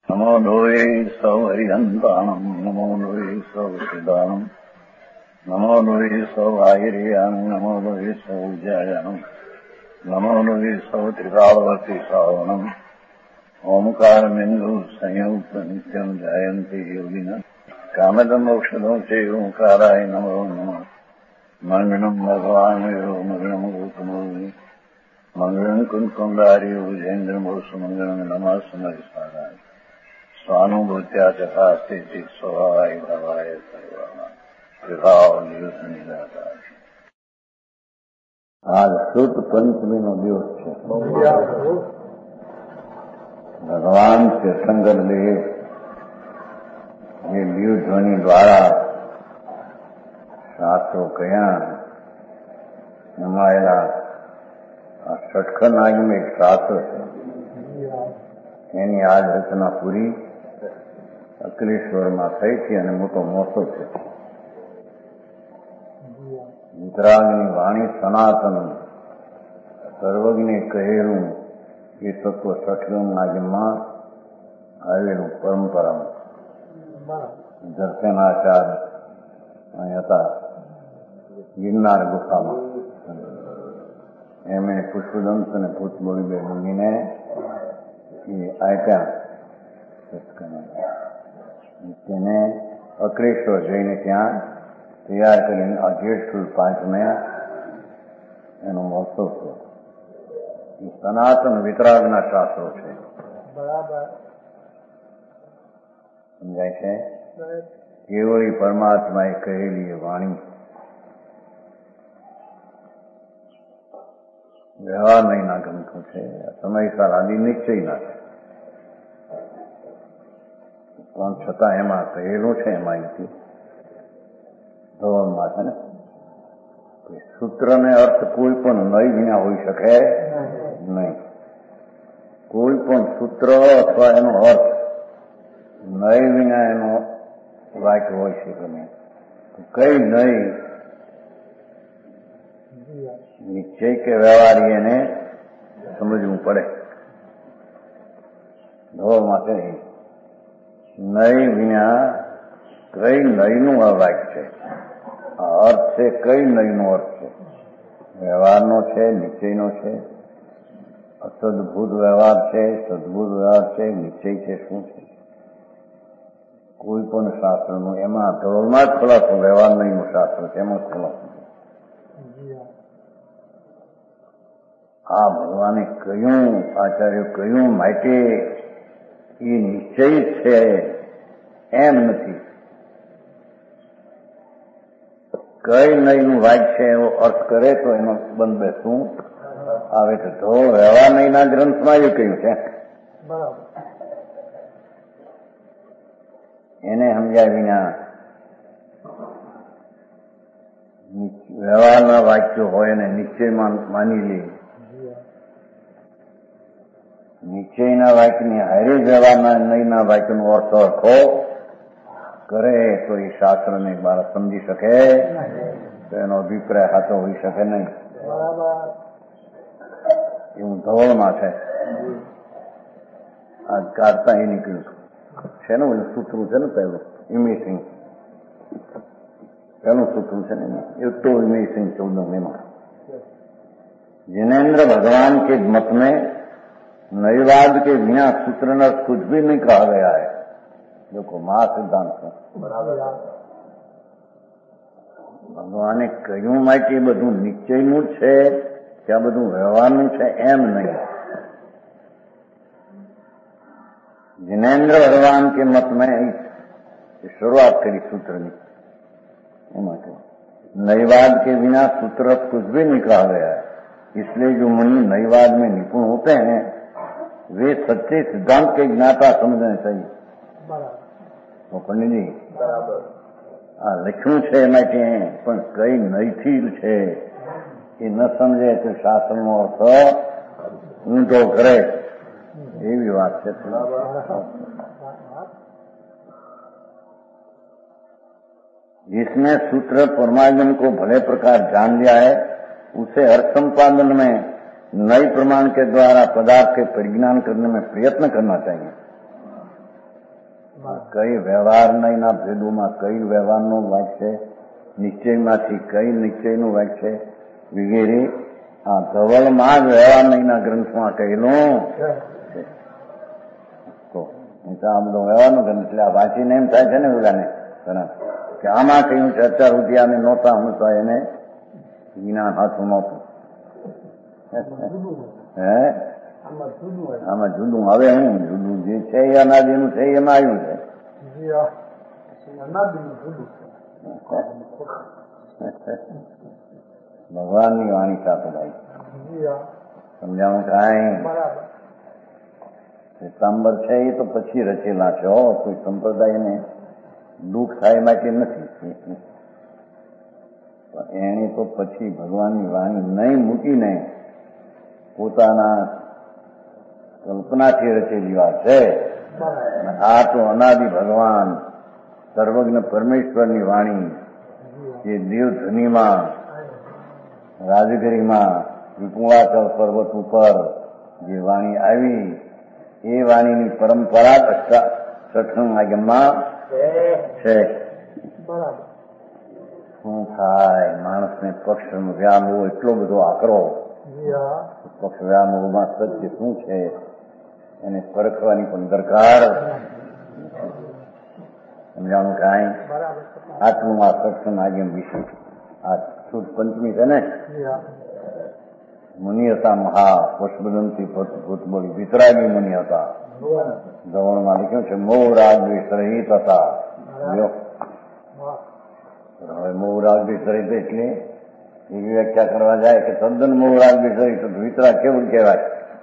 नमो लोये सौहरिहन्ताणम् नमो लोये सौसिदानम् नमो लोये सौभागिर्यानम् नमो लोये सौविजयानम् नमो लोये सौत्रिकालवती सावनम् ओंकारमिन्दु संयुक्त नित्यम् जयन्ति योगिनः कामदमोक्षदो चैव ओंकाराय नमो नमः मङ्गलम् भगवान् मङ्गलम् गौतमोऽग्नि मङ्गलम् कुन्कुण्डार्यो विजेन्द्रमोसुमङ्गलम् नमः समरिसाराय स्वानुभूत्या चकास्ते चित् स्वभावाय भवाय सर्वाणाम् विभाव नियुक्त निराकार। आज सुत पंचमी नो दिवस है। भगवान से संगत ले ये लियु ध्वनि द्वारा शास्त्रों कया नमायला षटखंड आदि में एक शास्त्र है एनी आज रचना पूरी અકલેશ્વરમાં થઈ છે અને મોટો મહોત્સવ છે. વિતરાગની વાણી સનાતન સર્વજ્ઞે કહેલું એ તત્વ સઠગમ નાગમાં આવેલું પરંપરા દર્શનાચાર્ય અહીં હતા ગિરનાર ગુફામાં. એમણે પુષ્પદંત અને ભૂતમોળી મુનિને એ આપ્યા તેને અકલેશ્વર જઈને ત્યાં તૈયાર કરીને આ જેઠ 5 એનો મહોત્સવ છે. એ સનાતન વિતરાગના શાસ્ત્રો છે. બરાબર સમજાય છે. કેવળી પરમાત્માએ કહેલી એ વાણી વ્યવહાર નહીંના ગ્રંથો છે. સમયસાર આદિ નિશ્ચયના છે પણ છતાં એમાં કહેલું છે એમાં અહીંથી ધોરણમાં છે ને સૂત્રને અર્થ કોઈ પણ નહીં વિના હોઈ શકે નહીં. કોઈ પણ સૂત્ર અથવા એનો અર્થ નહીં વિના એનો વાક્ય હોઈ શકે નહીં. કઈ નહીં નિશ્ચય કે વ્યવહારી એને સમજવું પડે. ધોરણમાં છે નહીં વિના કઈ નહીંનું આ વાક્ય છે. આ અર્થ છે કઈ નહીંનો અર્થ છે. વ્યવહારનો છે, નિશ્ચયનો છે. અસદભૂત વ્યવહાર છે, સદભૂત વ્યવહાર છે, નિશ્ચય છે. શું છે કોઈ પણ શાસ્ત્રનું એમાં ધોરણમાં જ ખુલાસો વ્યવહાર નહીંનું શાસ્ત્ર છે એમાં ખુલાસો. આ ભગવાને કહ્યું, આચાર્ય કહ્યું માટે એ નિશ્ચય છે એમ નથી. કઈ નહીંનું વાક્ય છે એવો અર્થ કરે તો એનો બંધ શું આવે છે. તો વ્યવહાર નહીંના ગ્રંથમાં એ કહ્યું છે એને સમજાય વિના વ્યવહારના વાક્યો હોય અને નિશ્ચયમાં માની લે. નિશ્ચયના વાક્યની હારે વ્યવહારના નહીંના વાક્યનો અર્થ અર્થો કરે તો એ શાસ્ત્રને બાળક સમજી શકે તો એનો અભિપ્રાય સાચો હોઈ શકે નહીં. એવું ધોળમાં છે. આજ કાઢતા એ નીકળ્યું છે ને ઓલું સૂત્રું છે ને પહેલું ઇમેસિંગ પહેલું સૂત્રું છે ને એ તો ઇમેસિંગ 14 में जिनेन्द्र भगवान के मत में नैवाद के बिना सूत्र न कुछ भी नहीं कहा गया है. देखो મહા સિદ્ધાંત છે. ભગવાને કહ્યું માટે એ બધું નિશ્ચયનું છે કે આ બધું વ્યવહારનું છે એમ નહીં. जिनेन्द्र भगवान के मत में शुरुआत करी सूत्र की एમાં नैवाद के बिना सूत्र कुछ भी नहीं कहा गया है. इसलिए जो मुनि नैवाद में निपुण होते हैं वे सच्चे सिद्धांत के ज्ञाता समझने चाहिए. तो पंडित जी આ લખ્યું છે માટે પણ કઈ નહીંથી છે એ ન સમજે તો શાસ્ત્રનો અર્થ ઊંધો કરે એવી વાત છે. जिसने सूत्र परमागम को भले प्रकार जान लिया है उसे हर संपादन में नए प्रमाण के द्वारा पदार्थ के परिज्ञान करने में प्रयत्न करना चाहिए. કઈ વ્યવહારના ભેદોમાં કઈ વ્યવહારનું વાક્ય, નિશ્ચયમાંથી કઈ નિશ્ચયનું વાક્ય વગેરે આ ધવલમાં જ વ્યવહારના ગ્રંથમાં કહેલું તો આ બધો વ્યવહારનો ગ્રંથ. એટલે આ વાંચીને એમ થાય છે ને ઓલાને ઘણા કે આમાં કહ્યું છે અત્યાર સુધી આને નહોતા હમતા એને જ્ઞાન હાથું નહોતું. હે આમાં જુદું હવે હું જુદું જે છે એ અનાદિનું છે એમાં આવ્યું છે. ભગવાનની વાણી સાથે ભાઈ સમજાવું કાંઈ શ્વેતાંબર છે એ તો પછી રચેલા છે. કોઈ સંપ્રદાયને દુઃખ થાય માટે નથી. એને તો પછી ભગવાનની વાણી નહીં મૂકીને પોતાના કલ્પનાથી રચેલી વાત છે. આ તો અનાદિ ભગવાન સર્વજ્ઞ પરમેશ્વરની વાણી જે દેવધનીમાં રાજગીરીમાં વિપુલાચલ પર્વત ઉપર જે વાણી આવી એ વાણીની પરંપરા સત્સંગ આગમમાં છે. શું થાય માણસને પક્ષનો વ્યામોહ એટલો બધો આકરો. પક્ષ વ્યામોહમાં સત્ય શું છે એને પરખવાની પણ દરકાર. સમજાણું કાંઈ આટલું આ સત્સંગ આગમ વિશે. આ સુદ પંચમી છે ને મુનિ હતા મહા પુષ્પદંતી ભૂતબળી વિતરાગી મુનિ હતા. ધવળમાં લખ્યું છે મોહ રાગ દ્વેષ રહિત હતા. હવે મોહ રાગ દ્વેષ રહિત એટલે એવી વ્યાખ્યા કરવા જાય કે તદ્દન મોહ રાગ દ્વેષ રહિત વિતરાગ કેવું કહેવાય?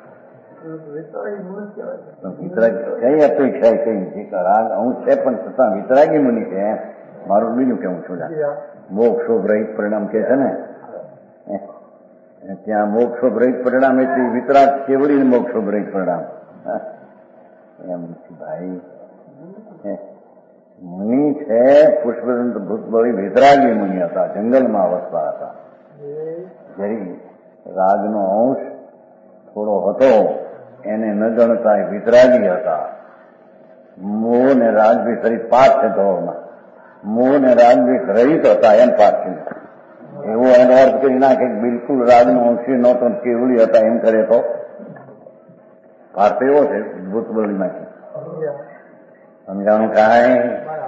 વિતરાગ કઈ અપેક્ષા કઈ રાગ અંશ છે પણ છતાં વિતરાગી મુનિ છે. મારું બીજું કેવું છું મોક્ષોભ રહિત પરિણામ કે છે ને ત્યાં મોક્ષોભ રહિત પરિણામ એટલે વિતરાગ કેવડીને મોક્ષોભ રહિત પરિણામ એમ નથી ભાઈ. મુનિ છે પુષ્પદંત ભૂતબળી વિતરાગી મુનિ હતા. જંગલમાં વસતા હતા. જરી રાગનો અંશ થોડો હતો એને ન ગણતા વિતરાગી હતા. મોહ ને રાગદ્વેષ રહિત પાઠ છે ધોળમાં. મોહ ને રાગદ્વેષ રહિત હતા એમ પાઠ છે. એવો એનો અર્થ કરી નાખે બિલકુલ રાગનો અંશી નહોતો કેવડી હતા એમ કરે તો પાર્થ એવો છે ભૂતબળીમાંથી. સમજાણું કાંઈ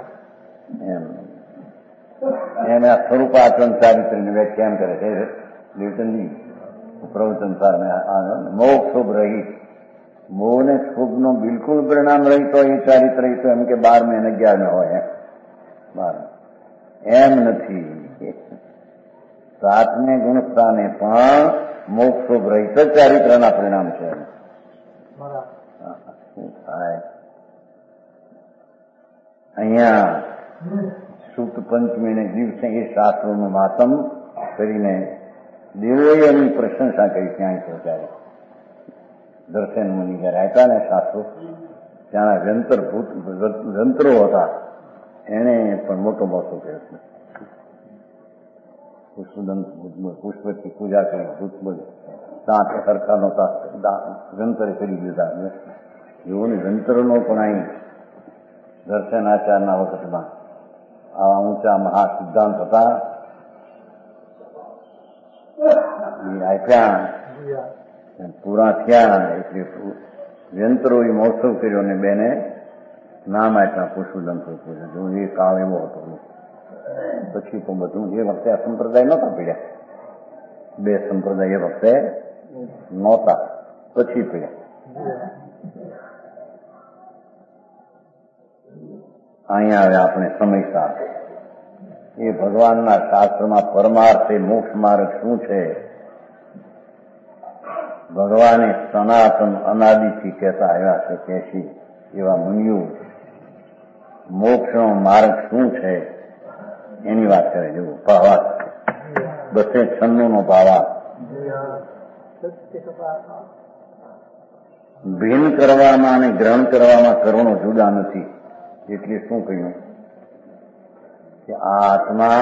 એમ આ સ્વરૂપાચરણ ચારિત્રની વ્યાખ્યા એમ કરે છે લેવટનજી પ્રવચન સાર મોક્ષ શુભ રહિત. મોહ ને શુભનો બિલકુલ પરિણામ રહીતો એ ચારિત્ર રહીતો એમ કે 12 અને 11 હોય 12 એમ નથી. 7ને ગુણસ્થાને પણ મોક્ષ શુભ રહિત ચારિત્રના પરિણામ છે. શું થાય અહીંયા સુત પંચમીને દિવસે એ શાસ્ત્રોનું માતમ કરીને દેવોએ એની પ્રશંસા કરી. ત્યાં પહોંચાડી દર્શન મુનિ જયારે આપ્યા ને શાસ્ત્રો ત્યાં જંત્રો હતા એને પણ મોટો કર્યો છે. પુષ્પથી પૂજા કરી ભૂતબળ દાંત સરખા નહોતા જંતરે કરી દીધા. એવો જંતરનો પણ અહીં દર્શન આચારના વખતમાં આવા ઊંચા મહા સિદ્ધાંત હતા એ આપ્યા પૂરા થયા એટલે યંત્રો એ મહોત્સવ કર્યો અને બેને નામ આપ્યા પુષ્પદંતો પૂજન. એ કાળ એવો હતો. પછી તો બધું એ વખતે આ સંપ્રદાય નહોતા પીડ્યા. 2 સંપ્રદાય એ વખતે નહોતા પછી પીડ્યા. અહીંયા હવે આપણે સમજતા એ ભગવાનના શાસ્ત્રમાં પરમાર્થ એ મોક્ષ માર્ગ શું છે. ભગવાને સનાતન અનાદિથી કહેતા આવ્યા છે કેશી એવા મુનિઓ મોક્ષનો માર્ગ શું છે એની વાત કરે. જેવું ભાવાત 296 ભાવાત ભિન્ન કરવામાં અને ગ્રહણ કરવામાં કરોડો જુદા નથી. એટલે શું કહ્યું કે આ આત્મા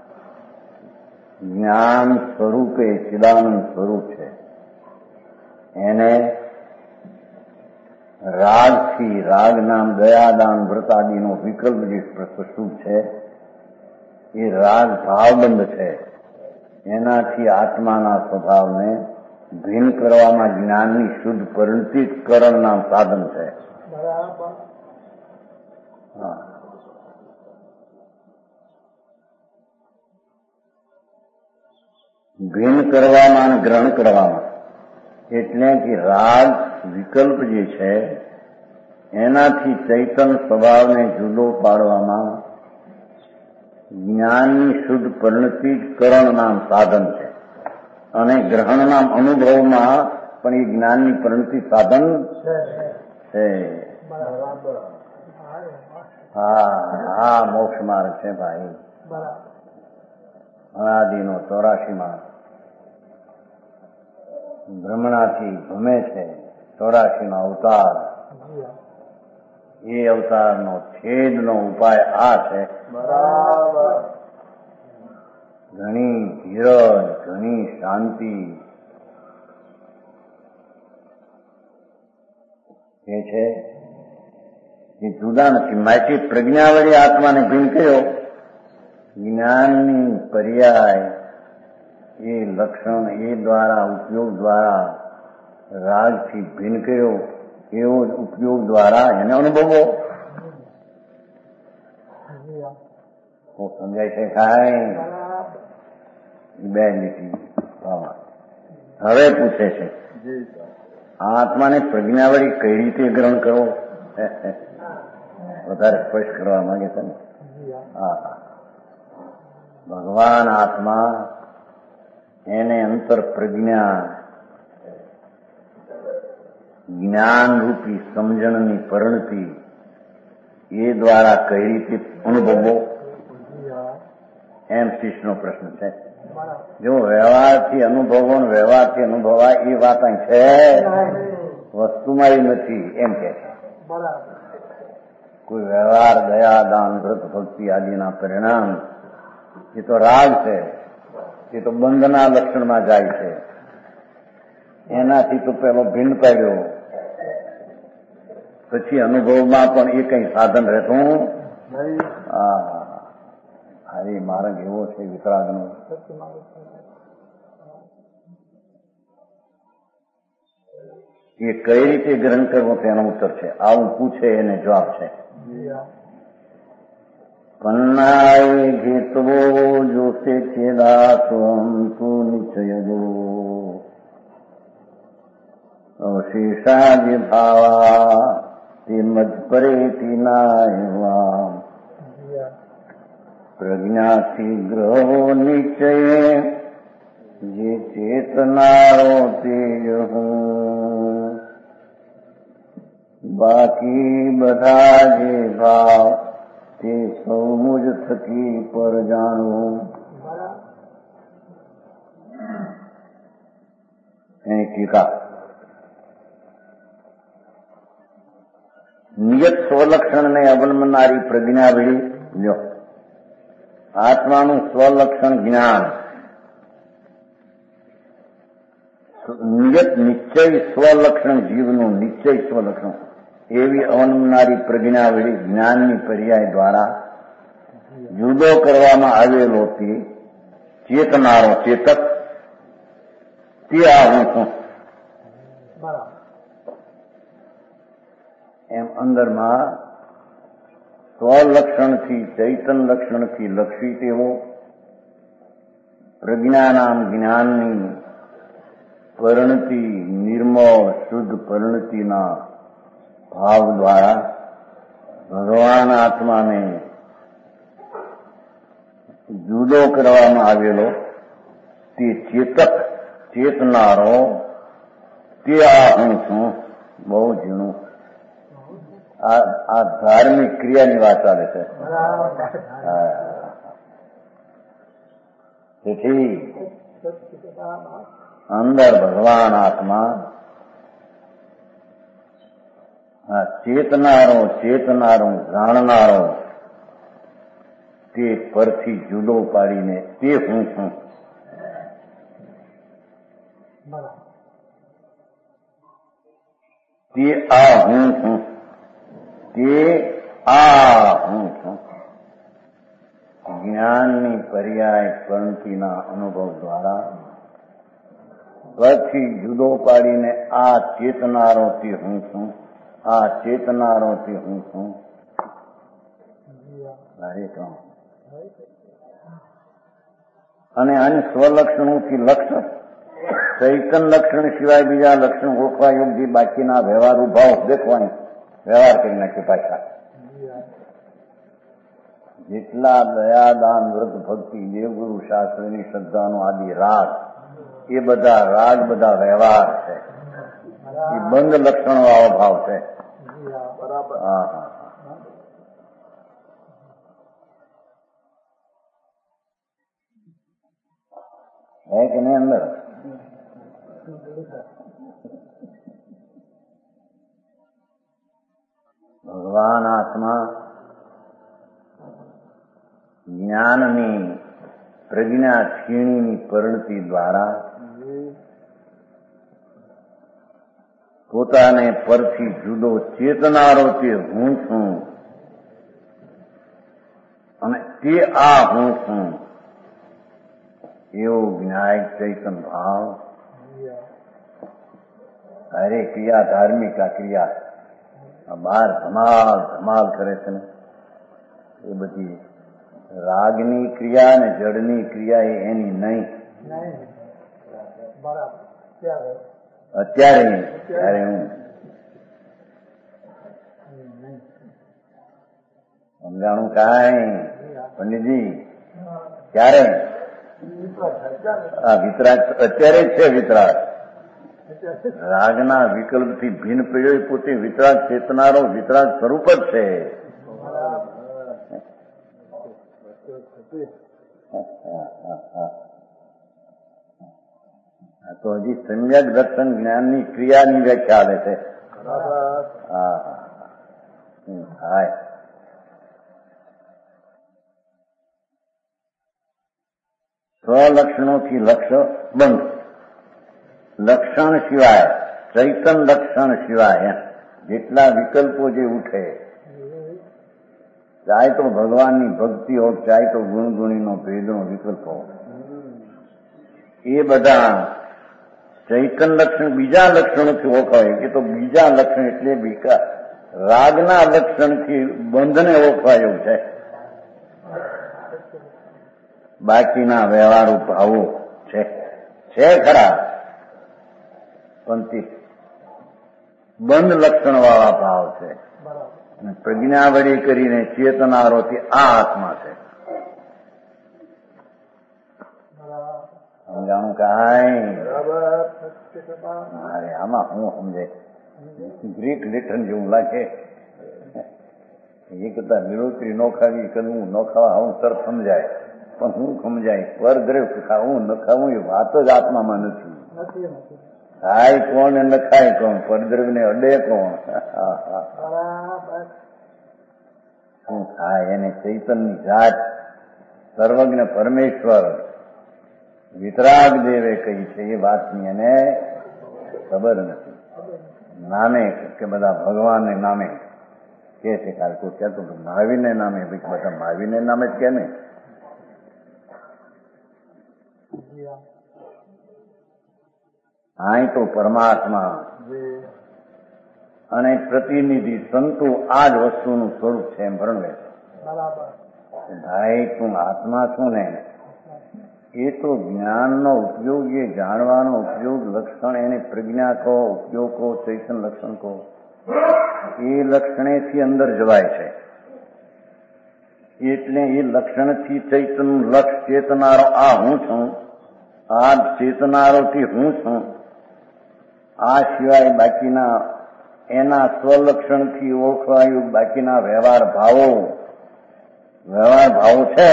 જ્ઞાન સ્વરૂપે ચિદાનંદ સ્વરૂપ છે. એને રાગ એનાથી રાગ નામ દયાદાન વ્રત આદિનો વિકલ્પ જે પ્રસ્તુત છે એ રાગ ભાવબંધ છે. એનાથી આત્માના સ્વભાવને ભિન્ન કરવામાં જ્ઞાનની શુદ્ધ પરિણતિકરણ નામ સાધન છે. ભિન્ન કરવામાં અને ગ્રહણ કરવામાં એટલે કે રાગ વિકલ્પ જે છે એનાથી ચૈતન સ્વભાવને જુદો પાડવામાં જ્ઞાનની શુદ્ધ પરિણતિકરણ નામ સાધન છે. અને ગ્રહણ નામ અનુભવમાં પણ એ જ્ઞાનની પરિણતિ સાધન છે. હા મોક્ષ માર્ગ છે ભાઈ. અનાદિનો 84માં બ્રહ્મણાથી ભમે છે 84નો અવતાર. એ અવતારનો છેદનો ઉપાય આ છે. ઘણી ધીરજ, ઘણી શાંતિ એ છે એ જુદા નથી. માટે પ્રજ્ઞાવળી આત્માને ભિન્ન કર્યો. જ્ઞાનની પર્યાય એ લક્ષણ એ દ્વારા ઉપયોગ દ્વારા રાગથી ભિન્ન કર્યો. એવો જ ઉપયોગ દ્વારા એને અનુભવો. સમજાય છે કાંઈ? બે લીટી. હવે પૂછે છે આત્માને પ્રજ્ઞાવળી કઈ રીતે ગ્રહણ કરવો? વધારે સ્પષ્ટ કરવા માંગે છે ને. હા, ભગવાન આત્મા એને અંતર પ્રજ્ઞા જ્ઞાનરૂપી સમજણની પરિણતિ એ દ્વારા કઈ રીતે અનુભવવો એમ શિષ્યનો પ્રશ્ન છે. જો વ્યવહારથી અનુભવો ને વ્યવહારથી અનુભવાય એ વાત અહીં છે, વસ્તુમાં એ નથી એમ કે છે. કોઈ વ્યવહાર દયા દાન વ્રત ભક્તિ આદિના પરિણામ એ તો રાગ છે, એ તો બંધના લક્ષણમાં જાય છે. એનાથી તો પેલો ભિન્ન પાડ્યો, પછી અનુભવમાં પણ એ કઈ સાધન રહેતું. હરી માર્ગ એવો છે વિતરાગનો. એ કઈ રીતે ગ્રહણ કરવું તેનો ઉત્તર છે. આવું પૂછે એને જવાબ છે. પન્નાય ઘેતવો જોશે છેદા સ્વમ તું નિશ્ચયદો અવશેષા જે ભાવા તે મજપરેતી નાયવા પ્રજ્ઞાથી ગ્રહો નિશ્ચય જે ચેતનારો તે હું બાકી બધા જે ભાવ તે સૌ મુજ થકી પર જાણવું. એની ટીકા નિયત સ્વલક્ષણને અવલંબનારી પ્રજ્ઞાવળી. લ્યો, આત્માનું સ્વલક્ષણ જ્ઞાન, નિયત નિશ્ચય સ્વલક્ષણ જીવનું નિશ્ચય સ્વલક્ષણ એવી અવલંબનારી પ્રજ્ઞાવળી જ્ઞાનની પર્યાય દ્વારા જુદો કરવામાં આવેલો તે ચેતનારો ચેતક તે આ હું છું એમ અંદરમાં સ્વલક્ષણથી ચૈતન લક્ષણથી લક્ષિત એવો પ્રજ્ઞાનામ જ્ઞાનની પરિણતિ નિર્મળ શુદ્ધ પરિણતિના ભાવ દ્વારા ભગવાન આત્માને જુદો કરવામાં આવેલો તે ચેતક ચેતનારો તે આ હું છું. બહુ ઝીણું આ ધાર્મિક ક્રિયાની વાત ચાલે છે. તેથી અંદર ભગવાન આત્મા ચેતનારો જાણનારો તે પરથી જુદો પાડીને તે હું છું. તે આ હું છું તે આ હું છું. જ્ઞાનની પર્યાય પંક્તિના અનુભવ દ્વારા પછી જુદો પાડીને આ ચેતનારોથી હું છું, આ ચેતનારોથી હું છું. અને આને સ્વલક્ષણોથી લક્ષણ, ચૈતન લક્ષણ સિવાય બીજા લક્ષણ ઓળખવા યોગ્ય બાકીના વ્યવહારુ ભાવ દેખવાની વ્યવહાર કરી નાખે પાછા. જેટલા દયાદાન વ્રત ભક્તિ દેવગુરુ શાસ્ત્રની શ્રદ્ધાનો આદિ રાગ, એ બધા રાગ બધા વ્યવહાર છે, એ બંધ લક્ષણો આવો ભાવ છે. હા હા है कि नहीं अंदर? भगवान आत्मा જ્ઞાનની પ્રજ્ઞા ક્ષીણીની પરિણતિ દ્વારા પોતાને પરથી જુદો ચેતનારો તે હું છું અને તે આ હું છું એવો જ્ઞાય ચૈતન ભાવ. અરે ક્રિયા ધાર્મિક આ ક્રિયા બહાર ધમાલ ધમાલ કરે છે ને, એ બધી રાગની ક્રિયા ને જડની ક્રિયા એ એની નહીં. અત્યારે નહીં, ત્યારે હું સમજાણું કાંઈ પંડિતજી ક્યારે આ વિતરાગ અત્યારે જ છે. વિતરાગ રાગના વિકલ્પથી ભિન્ન પડ્યો પોતે વિતરાગ ચેતનારો વિતરાગ સ્વરૂપ જ છે. તો હજી સમ્યક દર્શન જ્ઞાનની ક્રિયાની વ્યાખ્યા આવે છે. હા હા સ્વલક્ષણોથી લક્ષ બંધ. લક્ષણ સિવાય ચૈતન લક્ષણ સિવાય જેટલા વિકલ્પો જે ઉઠે, ચાહે તો ભગવાનની ભક્તિ હોય, ચાહે તો ગુણગુણીનો ભેદનો વિકલ્પ હોય, એ બધા ચૈતન લક્ષણ બીજા લક્ષણોથી ઓળખાય. એ તો બીજા લક્ષણ એટલે રાગના લક્ષણથી બંધને ઓળખવા એવું છે. બાકીના વ્યવહારુ ભાવો છે ખરા, પણ તે બંધ લક્ષણ વાળા ભાવ છે. પ્રજ્ઞા વળી કરીને ચેતનારોથી આ આત્મા છે. સમજાણું કાંઈ? અરે આમાં હું સમજે ગ્રીક લેખન જેવું લાગે. એ કરતા લીલોતરી ન ખાવી કરવું ન ખાવા હું તરફ સમજાય, પણ હું સમજાય પરદ્રવ ખાવું ન ખાવું એ વાત જ આત્મામાં નથી. ખાય કોણ અને ખાય કોણ, પરદ્રવ ને અડે કોણ? શું ખાય એને ચૈતનની જાત સર્વજ્ઞ પરમેશ્વર વિતરાગ દેવે કહી છે, એ વાતની એને ખબર નથી. નામે કે બધા ભગવાનને નામે કે છે, કારણ કોઈ કહેતો મહાવીરને નામે, બધા મહાવીરને નામે જ કે ને. અહીં તો પરમાત્મા અને પ્રતિનિધિ સંતો આ જ વસ્તુનું સ્વરૂપ છે એમ ભણવે છે. ભાઈ તું આત્મા છું ને, એ તો જ્ઞાનનો ઉપયોગ, એ જાણવાનો ઉપયોગ, લક્ષણ એને પ્રજ્ઞા કહો, ઉપયોગ કહો, ચૈતન લક્ષણ કહો, એ લક્ષણેથી અંદર જવાય છે. એટલે એ લક્ષણથી ચૈતન લક્ષ ચેતનારો આ હું છું, આ ચેતનારોથી હું છું. આ સિવાય બાકીના એના સ્વલક્ષણથી ઓળખવાયું બાકીના વ્યવહાર ભાવો છે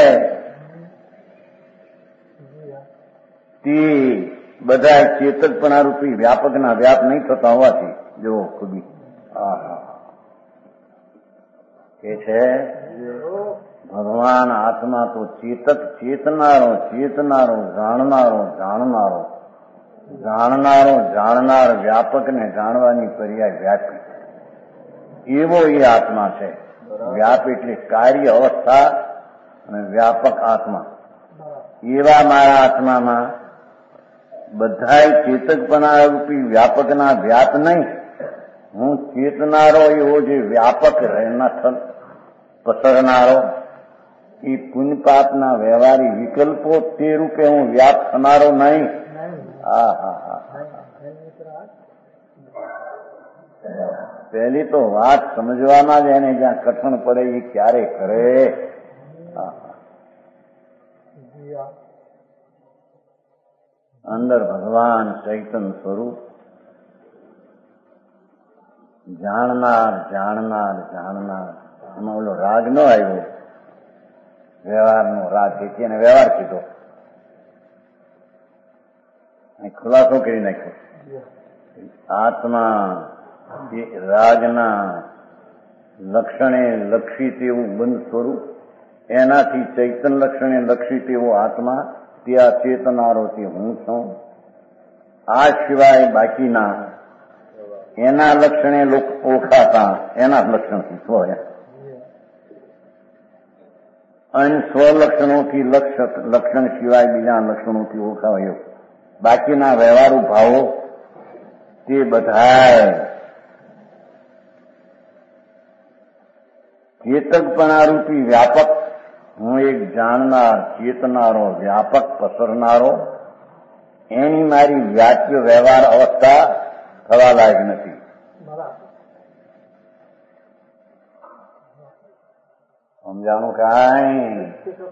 તે બધા ચેતકપણા રૂપી વ્યાપકના વ્યાપ નહીં થતા હોવાથી જો ખુદી કે છે ભગવાન આત્મા તો ચેતક, ચેતનારો, જાણનાર વ્યાપક ને જાણવાની પર્યાય વ્યાપી. એવો એ આત્મા છે. વ્યાપ એટલે કાર્ય અવસ્થા અને વ્યાપક આત્મા. એવા મારા આત્મામાં બધાય ચેતકપણા રૂપી વ્યાપકના વ્યાપ નહીં, હું ચેતનારો એવો જે વ્યાપક પસરનારો એ પુણ્ય પાપના વ્યવહારી વિકલ્પો તે રૂપે હું વ્યાપ થનારો નહીં. પહેલી તો વાત સમજવામાં જ એને જ્યાં કઠણ પડે એ ક્યારે કરે. અંદર ભગવાન ચૈતન સ્વરૂપ જાણનાર જાણનાર જાણનાર. એમાં ઓલો રાગ ન આવ્યો, વ્યવહારનો રાગ છે એને વ્યવહાર કીધો, ખુલાસો કરી નાખ્યો. આત્મા એ રાગના લક્ષણે લક્ષિત એવું બંધ સ્વરૂપ, એનાથી ચૈતન લક્ષણે લક્ષિત એવો આત્મા, ત્યાં ચેતનારો તે હું છું. આ સિવાય બાકીના એના લક્ષણે ઓળખાતા એના લક્ષણ શું હોય? અને સ્વલક્ષણોથી લક્ષણ સિવાય બીજા લક્ષણોથી ઓળખાવાય. બાકીના વ્યવહારુ ભાવો તે બધા ચેતકપણારૂપી વ્યાપક, હું એક જાણનાર ચેતનારો વ્યાપક પસરનારો, એની મારી વ્યાપ્ય વ્યવહાર અવસ્થા થવા લાયક નથી. સમજાણું કાંઈ?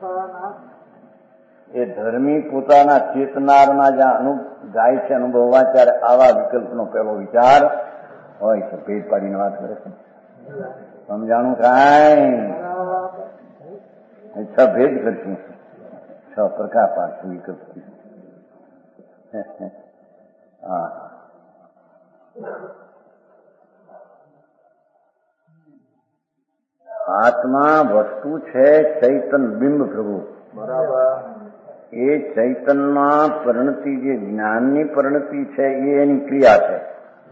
એ ધર્મી પોતાના ચેતનારના જ્યાં જાય છે અનુભવવા, ત્યારે આવા વિકલ્પનો પેલો વિચાર હોય છે. ભેદ પાડીને વાત કરે છે. સમજાણું કાંઈ? છ ભેદ કરશું, છ પ્રકાર પાડશું વિકલ્પ. આત્મા વસ્તુ છે ચૈતન બિંબ પ્રભુ. એ ચૈતનમાં પરિણતિ, જે જ્ઞાનની પરિણતિ છે એ એની ક્રિયા છે.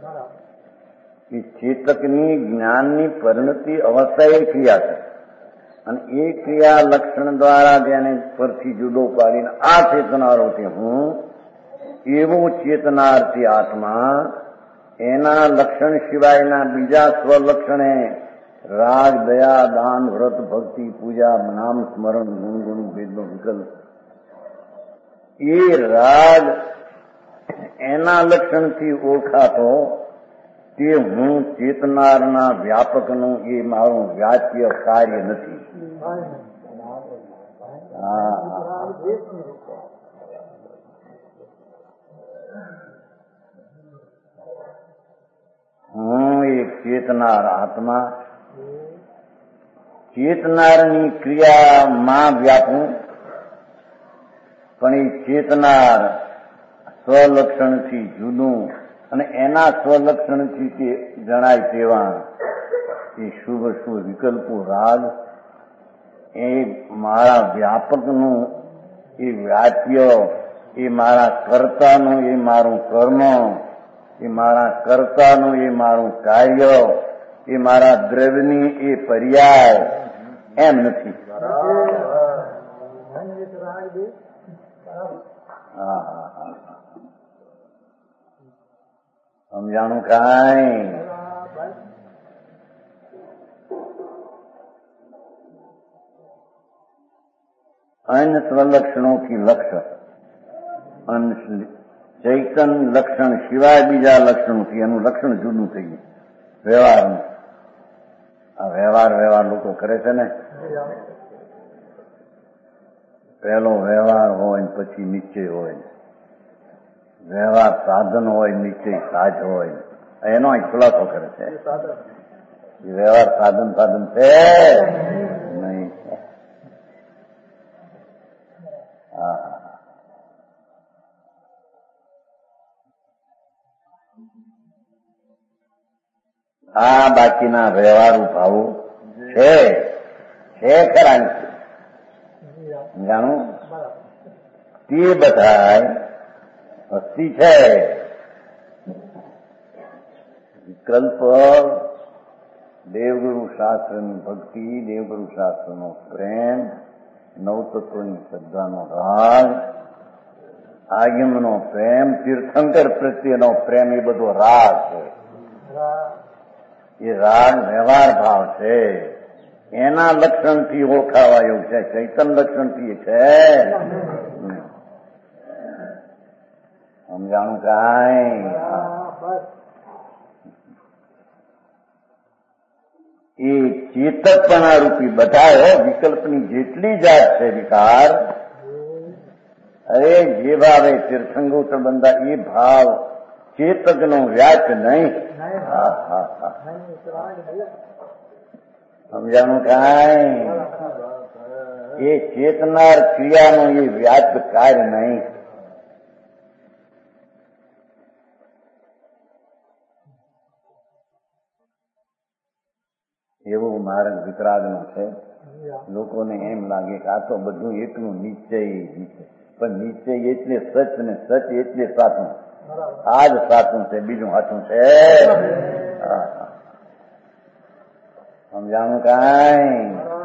એ ચેતકની જ્ઞાનની પરિણતિ અવસ્થા એ ક્રિયા છે. અને એ ક્રિયા લક્ષણ દ્વારા જેને પરથી જુદો પાડીને આ ચેતનારોથી હું એવો ચેતનાર્થી આત્મા, એના લક્ષણ સિવાયના બીજા સ્વલક્ષણે રાગ, દયા, દાન, વ્રત, ભક્તિ, પૂજા, નામ સ્મરણ, ગુણગુણ ભેદનો વિકલ્પ, એ રાગ એના લક્ષણથી ઓળખાતો તે હું ચેતનારના વ્યાપકનું એ મારું વ્યાપ્ય કાર્ય નથી. હું એક ચેતનાર આત્મા, ચેતનારની ક્રિયામાં વ્યાપું, પણ એ ચેતનાર સ્વલક્ષણથી જુદું અને એના સ્વલક્ષણથી તે જણાય તેવા એ શુભ શુભ વિકલ્પો રાગ, એ મારા વ્યાપકનું એ વ્યાપ્ય, એ મારા કર્તાનું એ મારું કર્મ, એ મારા કર્તાનું એ મારું કાર્ય, એ મારા દ્રવ્યની એ પર્યાય એમ નથી. સમજાણું કાંઈ? અન્ય સ્વલક્ષણો કી લક્ષણ, ચૈતન લક્ષણ સિવાય બીજા લક્ષણોથી એનું લક્ષણ જુદું થઈ ગયું વ્યવહારનું. આ વ્યવહાર લોકો કરે છે ને, પહેલો વ્યવહાર હોય ને પછી નિશ્ચય હોય, વ્યવહાર સાધન હોય, નિશ્ચય સાજ હોય, એનો ખુલાસો કરે છે. વ્યવહાર સાધન છે નહીં. આ બાકીના વ્યવહારુ ભાવો છે ખરા, જાણું તે બધા અસ્થિ છે. વિકલ્પ દેવગુરુ શાસ્ત્રની ભક્તિ, દેવગુરુ શાસ્ત્રનો પ્રેમ, નવતત્વની શ્રદ્ધાનો રાગ, આગમનો પ્રેમ, તીર્થંકર પ્રત્યેનો પ્રેમ, એ બધો રાગ છે. એ રાગ વ્યવહાર ભાવ છે. એના લક્ષણથી ઓળખાવા યોગ છે. ચૈતન્ય લક્ષણથી છે. સમજાણું કાંઈ? એ ચેતકપણા રૂપી બધા વિકલ્પની જેટલી જાત છે વિકાર, અરે જે ભાવે તીર્થંગોત્ર બંધા એ ભાવ ચેતકનો વ્યાચ નહીં. સમજાણું કાંઈ? એ ચેતનાર ક્રિયાનો એ વ્યાજ કાર્ય નહીં. એવો માર્ગ વિતરાગનો છે. લોકોને એમ લાગે કે આ તો બધું એકનું નિશ્ચય, પણ નિશ્ચય એટલે સચ ને સચ એટલે સાચું. આ જ સાચું છે, બીજું સાચું છે. સમજાણું કાંઈ?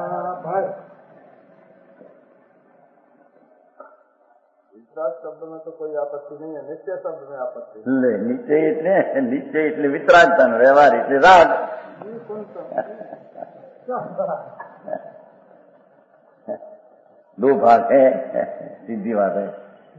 વિતરાગ શબ્દ में तो कोई आपत्ति नहीं है, निश्चय शब्द में आपत्ति. નિશ્ચય એટલે વિતરાગતા, વ્યવહાર એટલે રાગ. दो भाग है, सीधी बात है.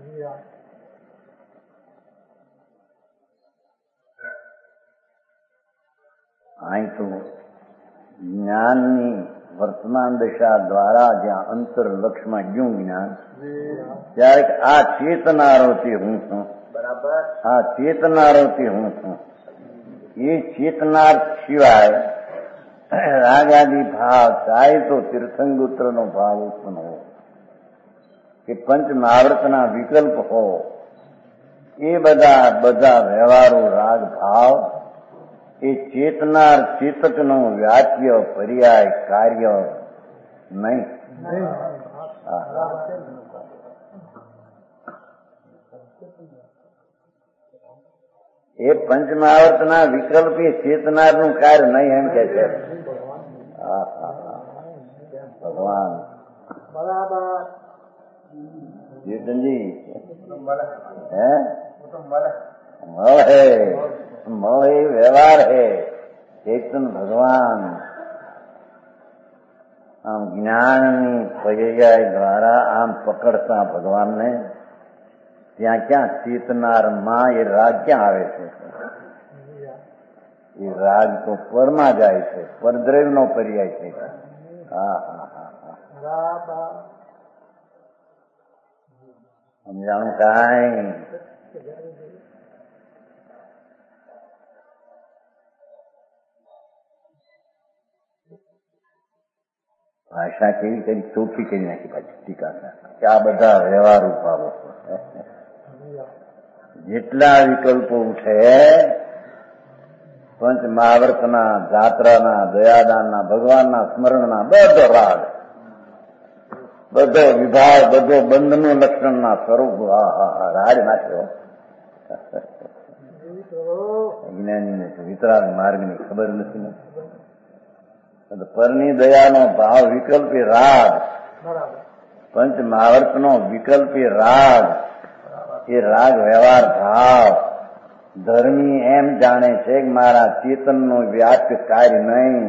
અહીં તો જ્ઞાનની વર્તમાન દશા દ્વારા જ્યાં અંતરલક્ષમાં ગયું જ્ઞાન, ત્યારે આ ચેતનારોથી હું છું. બરાબર. આ ચેતનારોથી હું છું. એ ચેતનાર સિવાય રાગાદિ ભાવ થાય તો તીર્થંગોત્રનો ભાવ ઉત્પન્ન હો કે પંચ મહાવ્રતના વિકલ્પ હો, એ બધા વ્યવહારો રાગ ભાવ એ ચેતનાર ચેતકનો વ્યાપ્ય પર્યાય કાર્ય નહીં. એ પંચમહાવર્તના વિકલ્પ એ ચેતનારનું કાર્ય નહીં, એમ કે છે ભગવાન. ચેતનજી હે મળ એ વ્યવહાર હે, ચેતન ભગવાન. આમ જ્ઞાનની પર્યાય દ્વારા આમ પકડતા ભગવાનને ત્યાં ક્યાં ચેતનાર માં એ રાગ ક્યાં આવે છે? એ રાગ તો પરમાં જાય છે, પરદ્રવ્યનો પર્યાય છે. સમજાણું કાંઈ? ભાષા કેવી કરી ચોખ્ખી કરી નાખી પાછી ટીકા કે આ બધા વ્યવહાર ભાવો. જેટલા વિકલ્પો છે પંચ મહાવ્રતના, જાત્રાના, દયાદાનના, ભગવાનના સ્મરણના, બધો રાગ, બધો વિભાગ, બધો બંધનું લક્ષણના સ્વરૂપ રાજ નાખ્યો. જ્ઞાનીને વિતરાગ માર્ગની ખબર નથી ને. પરની દયાનો ભાવ વિકલ્પી રાગ, પંચ મહાવ્રતનો વિકલ્પી રાગ, એ રાગ વ્યવહાર ભાવ. ધર્મી એમ જાણે છે કે મારા ચેતનનો વ્યાપ્ય કાર્ય નહીં.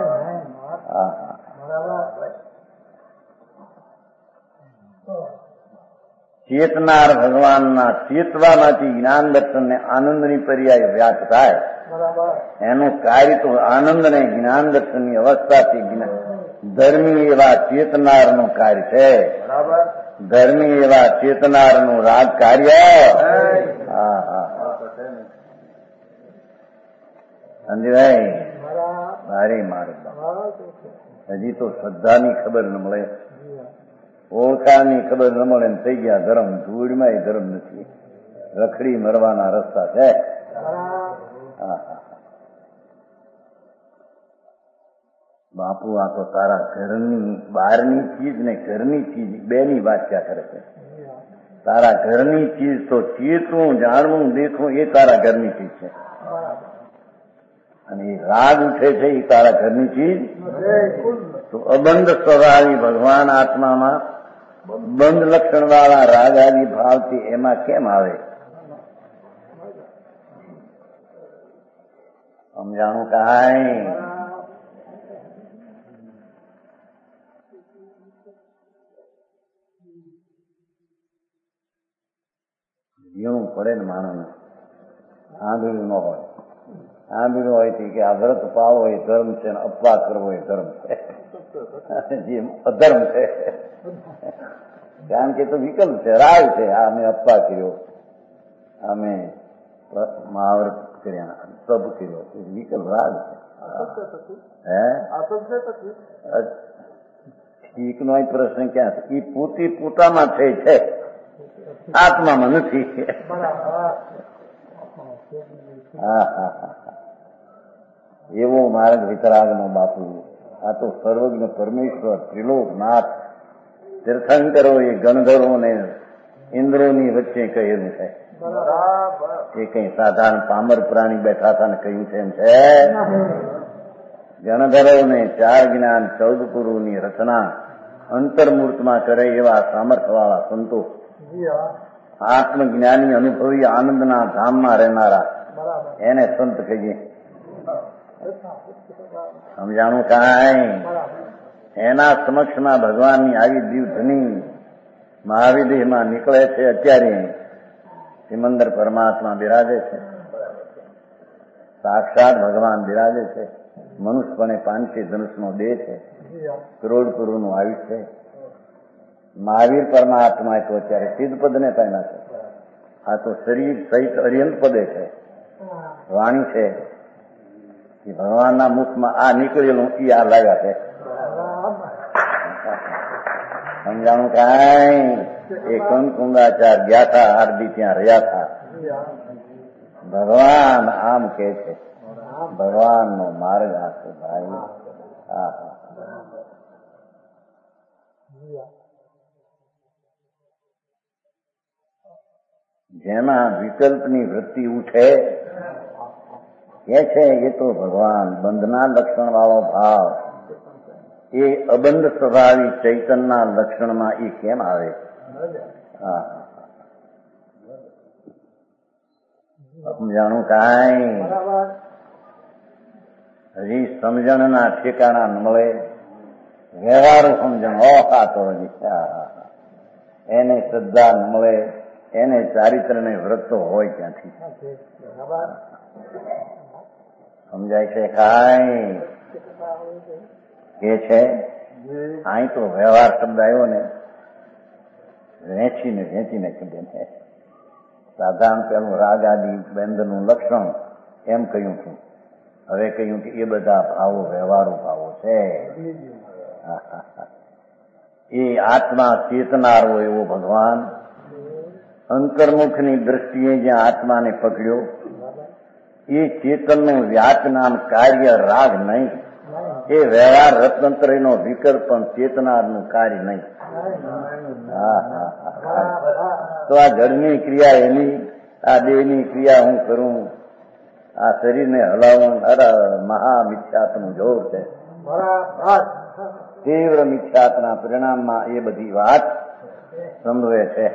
ચેતનાર ભગવાનના ચેતવામાંથી જ્ઞાન દર્શનને આનંદની પર્યાય વ્યાપ થાય. એનું કાર્ય તો આનંદ ને જ્ઞાન દર્શનની અવસ્થાથી ધર્મી એવા ચેતનારનું કાર્ય છે. ધર્મી એવા ચેતનારનું રાગ કાર્ય. સંજયભાઈ મારે મારું હજી તો શ્રદ્ધાની ખબર ન મળે, ઓળખાણની ખબર ન મળે ને થઈ ગયા ધર્મ. ધૂળમાં ધર્મ નથી, રખડી મરવાના રસ્તા છે. બાપુ આ તો તારા ઘરની બહારની ચીજ ને ઘરની ચીજ બેની વ્યાખ્યા કરે છે. તારા ઘરની ચીજ તો ચેતવું, જાણવું, દેખવું એ તારા ઘરની ચીજ છે. અને એ રાગ ઉઠે છે એ તારા ઘરની ચીજ તો અબંધ સ્વભાવી ભગવાન આત્મામાં બંધ લક્ષણ વાળા રાગ આદિ ભાવથી એમાં કેમ આવે? સમજાણું કાંઈ? જીવવું પડે ને માણસને. આંધળું ન હોય. આંધળું હોય કે આ વ્રત પાવો એ ધર્મ છે ને અપવાદ કરવો એ ધર્મ છે, જે અધર્મ છે. કારણ કે તો વિકલ્પ છે, રાગ છે. આ મેં અપવાદ કર્યો, અમે મહાવ્રત કર્યા, તપ કર્યો, એ વિકલ્પ રાગ છે. ઠીક નો પ્રશ્ન ક્યાં છે? એ પોતી પોતામાં છે, આત્મામાં નથી. એવો માર્ગ વિતરાગ નો બાપુ. આ તો સર્વજ્ઞ પરમેશ્વર ત્રિલોકનાથ તીર્થંકરો એ ગણધરો ને ઇન્દ્રોની વચ્ચે કહેલું છે. એ કઈ સાધારણ પામર પ્રાણી બેઠા હતા ને કહ્યું છે એમ છે? ગણધરો ને 4 જ્ઞાન 14 પુરુની રચના અંતર્મૂર્તમાં કરે એવા સામર્થ્ય વાળા સંતો, આત્મજ્ઞાની અનુભવી આનંદના ધામમાં રહેનારા, એને સંત કહીએ. સમજાણું કાંઈ? એના સમક્ષમાં ભગવાનની આવી દીવધની મહાવિદેહમાં નીકળે છે. અત્યારે સિમંદર પરમાત્મા બિરાજે છે, સાક્ષાત ભગવાન બિરાજે છે. મનુષ્યપણે 500 ધનુષનો દેહ છે, કરોડ પુરુનું આયુષ્ય છે. મહાવીર પરમાત્મા તો અત્યારે સિદ્ધ પદને પામ્યા છે. આ તો શરીર સહિત અર્યંત પદે છે. વાણી છે કે ભગવાનના મુખમાં આ નીકળેલું ઈ આ લાગ્યા છે. સમજાણું કાંઈ? એ કંકુંગાચાર ગયા હતા, આરદી ત્યાં રહ્યા હતા. ભગવાન આમ કે છે, ભગવાનનો માર્ગ આ છે ભાઈ. જેમાં વિકલ્પની વૃત્તિ ઉઠે કે છે એ તો ભગવાન બંધના લક્ષણ વાળો ભાવ એ અબંધ સ્વભાવી ચૈતનના લક્ષણમાં એ કેમ આવે? સમજાણું કાંઈ? હજી સમજણના ઠેકાણા ન મળે. વ્યવહારો સમજણ તો હજી એને શ્રદ્ધા ન મળે, એને ચારિત્ર ને વ્રત હોય ક્યાંથી? સમજાય છે કાંઈ? કે છે અહીં તો વ્યવહાર શબ્દ આવ્યો ને, વેચીને કીધે ને. સાધારણ પેલું રાગ આદિ બંધનું લક્ષણ એમ કહ્યું છું. હવે કહ્યું કે એ બધા ભાવો વ્યવહારો ભાવો છે. એ આત્મા ચેતનારો એવો ભગવાન અંતર્મુખની દ્રષ્ટિએ જ્યાં આત્માને પકડ્યો, એ ચેતનનું વ્યાપનામ કાર્ય રાગ નહીં. એ વ્યવહાર રત્નત્રયનો વિકલ્પ પણ ચેતનાનું કાર્ય નહીં. તો આ જળની ક્રિયા એની, આ દેહની ક્રિયા હું કરું, આ શરીરને હલાવું, મહા મિથ્યાત્વનું જોર છે. તીવ્ર મિથ્યાત્વના પરિણામમાં એ બધી વાત સંભવે છે.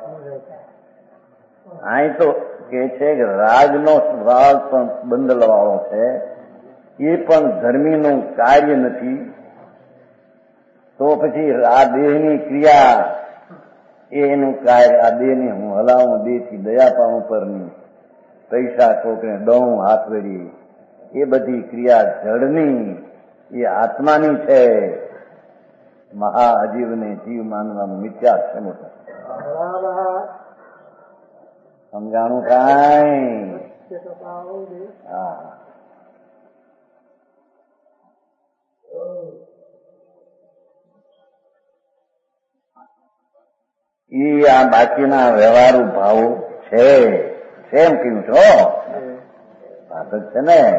અહીં તો કે છે કે રાગનો સ્વભાવ પણ બંધલવાળો છે, એ પણ ધર્મીનું કાર્ય નથી. તો પછી આ દેહની ક્રિયા એનું કાર્ય, આ દેહને હું હલાવું, દેહથી દયા પાઉં પરની, પૈસા કોકને દઉં હાથ વેરી, એ બધી ક્રિયા જળની, એ આત્માની છે. મહા અજીવને જીવ માનવાનું મિથ્યા છે મોટા. સમજાણું કાંઈ? ઈ આ બાકીના વ્યવહારુ ભાવો છે એમ કહ્યું છો. વાત જ છે ને.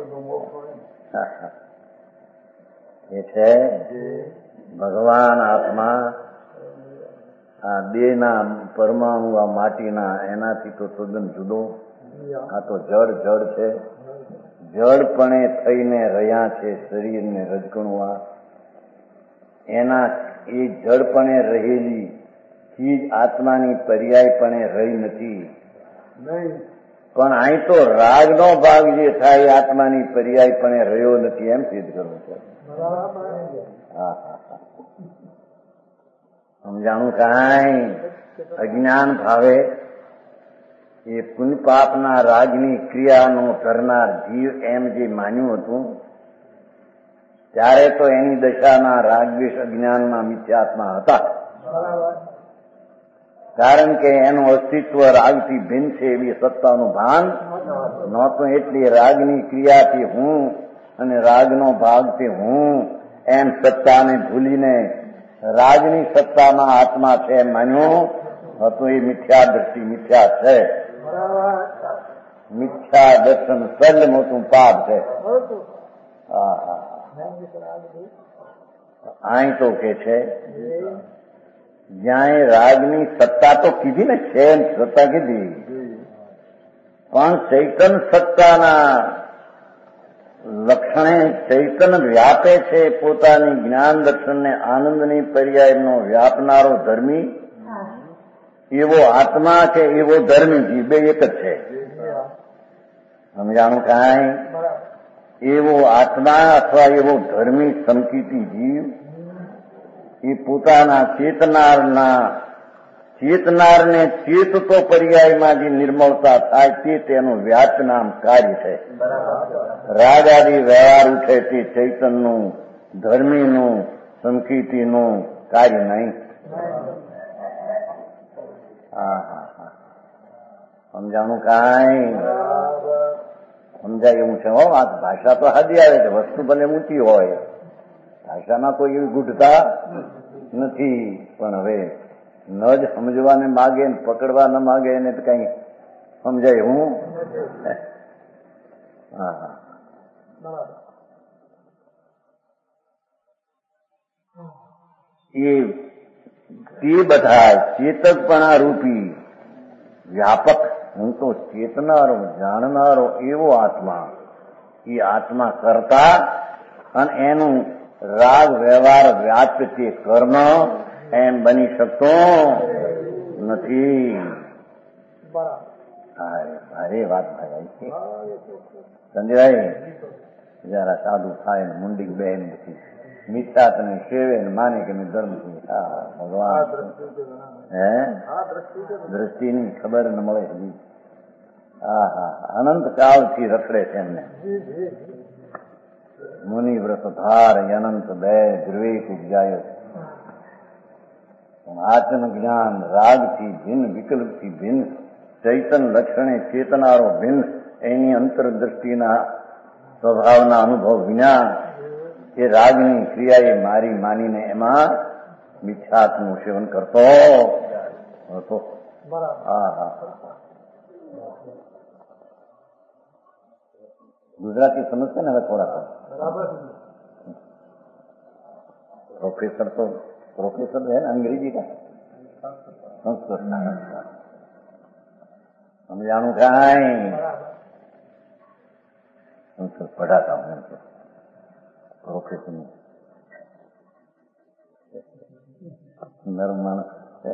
એ છે ભગવાન આત્મા આ દેહના પરમાણુ, આ માટીના, એનાથી તો તદ્દન જુદો. આ તો જળ છે. જડપણે થઈને રહ્યા છે શરીરને રજકણું, એના એ જડપણે રહેલી ચીજ આત્માની પર્યાયપણે રહી નથી. પણ અહીં તો રાગનો ભાગ જે થાય આત્માની પર્યાયપણે રહ્યો નથી એમ સિદ્ધ કરવું છે. સમજાણું કાંઈ અજ્ઞાન ભાવે એ પુણ્ય પાપના રાગની ક્રિયાનો કરનાર જીવ એમ જે માન્યું હતું ત્યારે તો એની દશાના રાગદ્વેષ અજ્ઞાનમાં મિથ્યાત્મા હતા. કારણ કે એનું અસ્તિત્વ રાગથી ભિન્ન છે એવી સત્તાનું ભાન નહોતું. એટલી રાગની ક્રિયાથી હું અને રાગનો ભાગથી હું એમ સત્તાને ભૂલીને રાગની સત્તામાં આત્મા છે એમ માન્યું હતું. એ મિથ્યા દ્રષ્ટિ મિથ્યા છે. મિથ્યા દર્શન સર્વ મોટું પાપ છે. અહીં તો કે છે જ્યાં રાગની સત્તા તો કીધી ને છે સત્તા કીધી, પણ ચૈતન સત્તાના લક્ષણે ચૈતન વ્યાપે છે પોતાની જ્ઞાન દર્શનને આનંદની પર્યાયનો વ્યાપનારો ધર્મી એવો આત્મા છે, એવો ધર્મી જીવ બે એક જ છે. સમજાણું કાંઈ? એવો આત્મા અથવા એવો ધર્મી સંકિતી જીવ એ પોતાના ચેતનારને ચેતતો પર્યાયમાં જે નિર્મળતા થાય તે તેનું વ્યાપ નામ કાર્ય છે. રાગ આદિ વ્યવહાર ઉઠે તે ચૈતનનું ધર્મીનું સંકિતીનું કાર્ય નહીં. સમજાણું કાંઈ? સમજાય એવું છે. હો આ ભાષા તો હાજી આવે છે, વસ્તુ ભલે ઊંચી હોય, ભાષામાં કોઈ એવી ગુઢતા નથી. પણ હવે ન જ સમજવાને માગે ને પકડવા ન માગે એને તો કઈ સમજાય હું? એ બધા ચેતકપણા રૂપી વ્યાપક, હું તો ચેતનારો જાણનારો એવો આત્મા, એ આત્મા કરતા અને એનું રાગ વ્યવહાર વ્યાપ તે કર્મ એમ બની શકતો નથી. ભારે વાત ભાઈ છે. સંજયભાઈ જરા સાધુ થાય ને મુંડી બેન નથી મીઠા તને સેવે ને માને કે ધર્મ ભગવાન હે દ્રષ્ટિની ખબર ન મળે હજી. અનંત કાળથી રખડે છે એમને. મુનિ વ્રત ધાર અનંત બે ધ્રુવેક ઉપજાયો. આત્મ જ્ઞાન રાગથી ભિન્ન, વિકલ્પથી ભિન્ન, ચૈતન લક્ષણે ચેતનારો ભિન્ન, એની અંતરદ્રષ્ટિના સ્વભાવના અનુભવ વિના એ રાગની ક્રિયા એ મારી માનીને એમાં મિથ્યાત્મનું સેવન કરતો હતો. ગુજરાતી સમજશે ને હવે થોડા પ્રોફેસર તો प्रोफेसर है अंग्रेजी का, संस्कृत समझाणु काई संस्कृत पढ़ाता हूँ उनको प्रोफेसर में नरम मानस.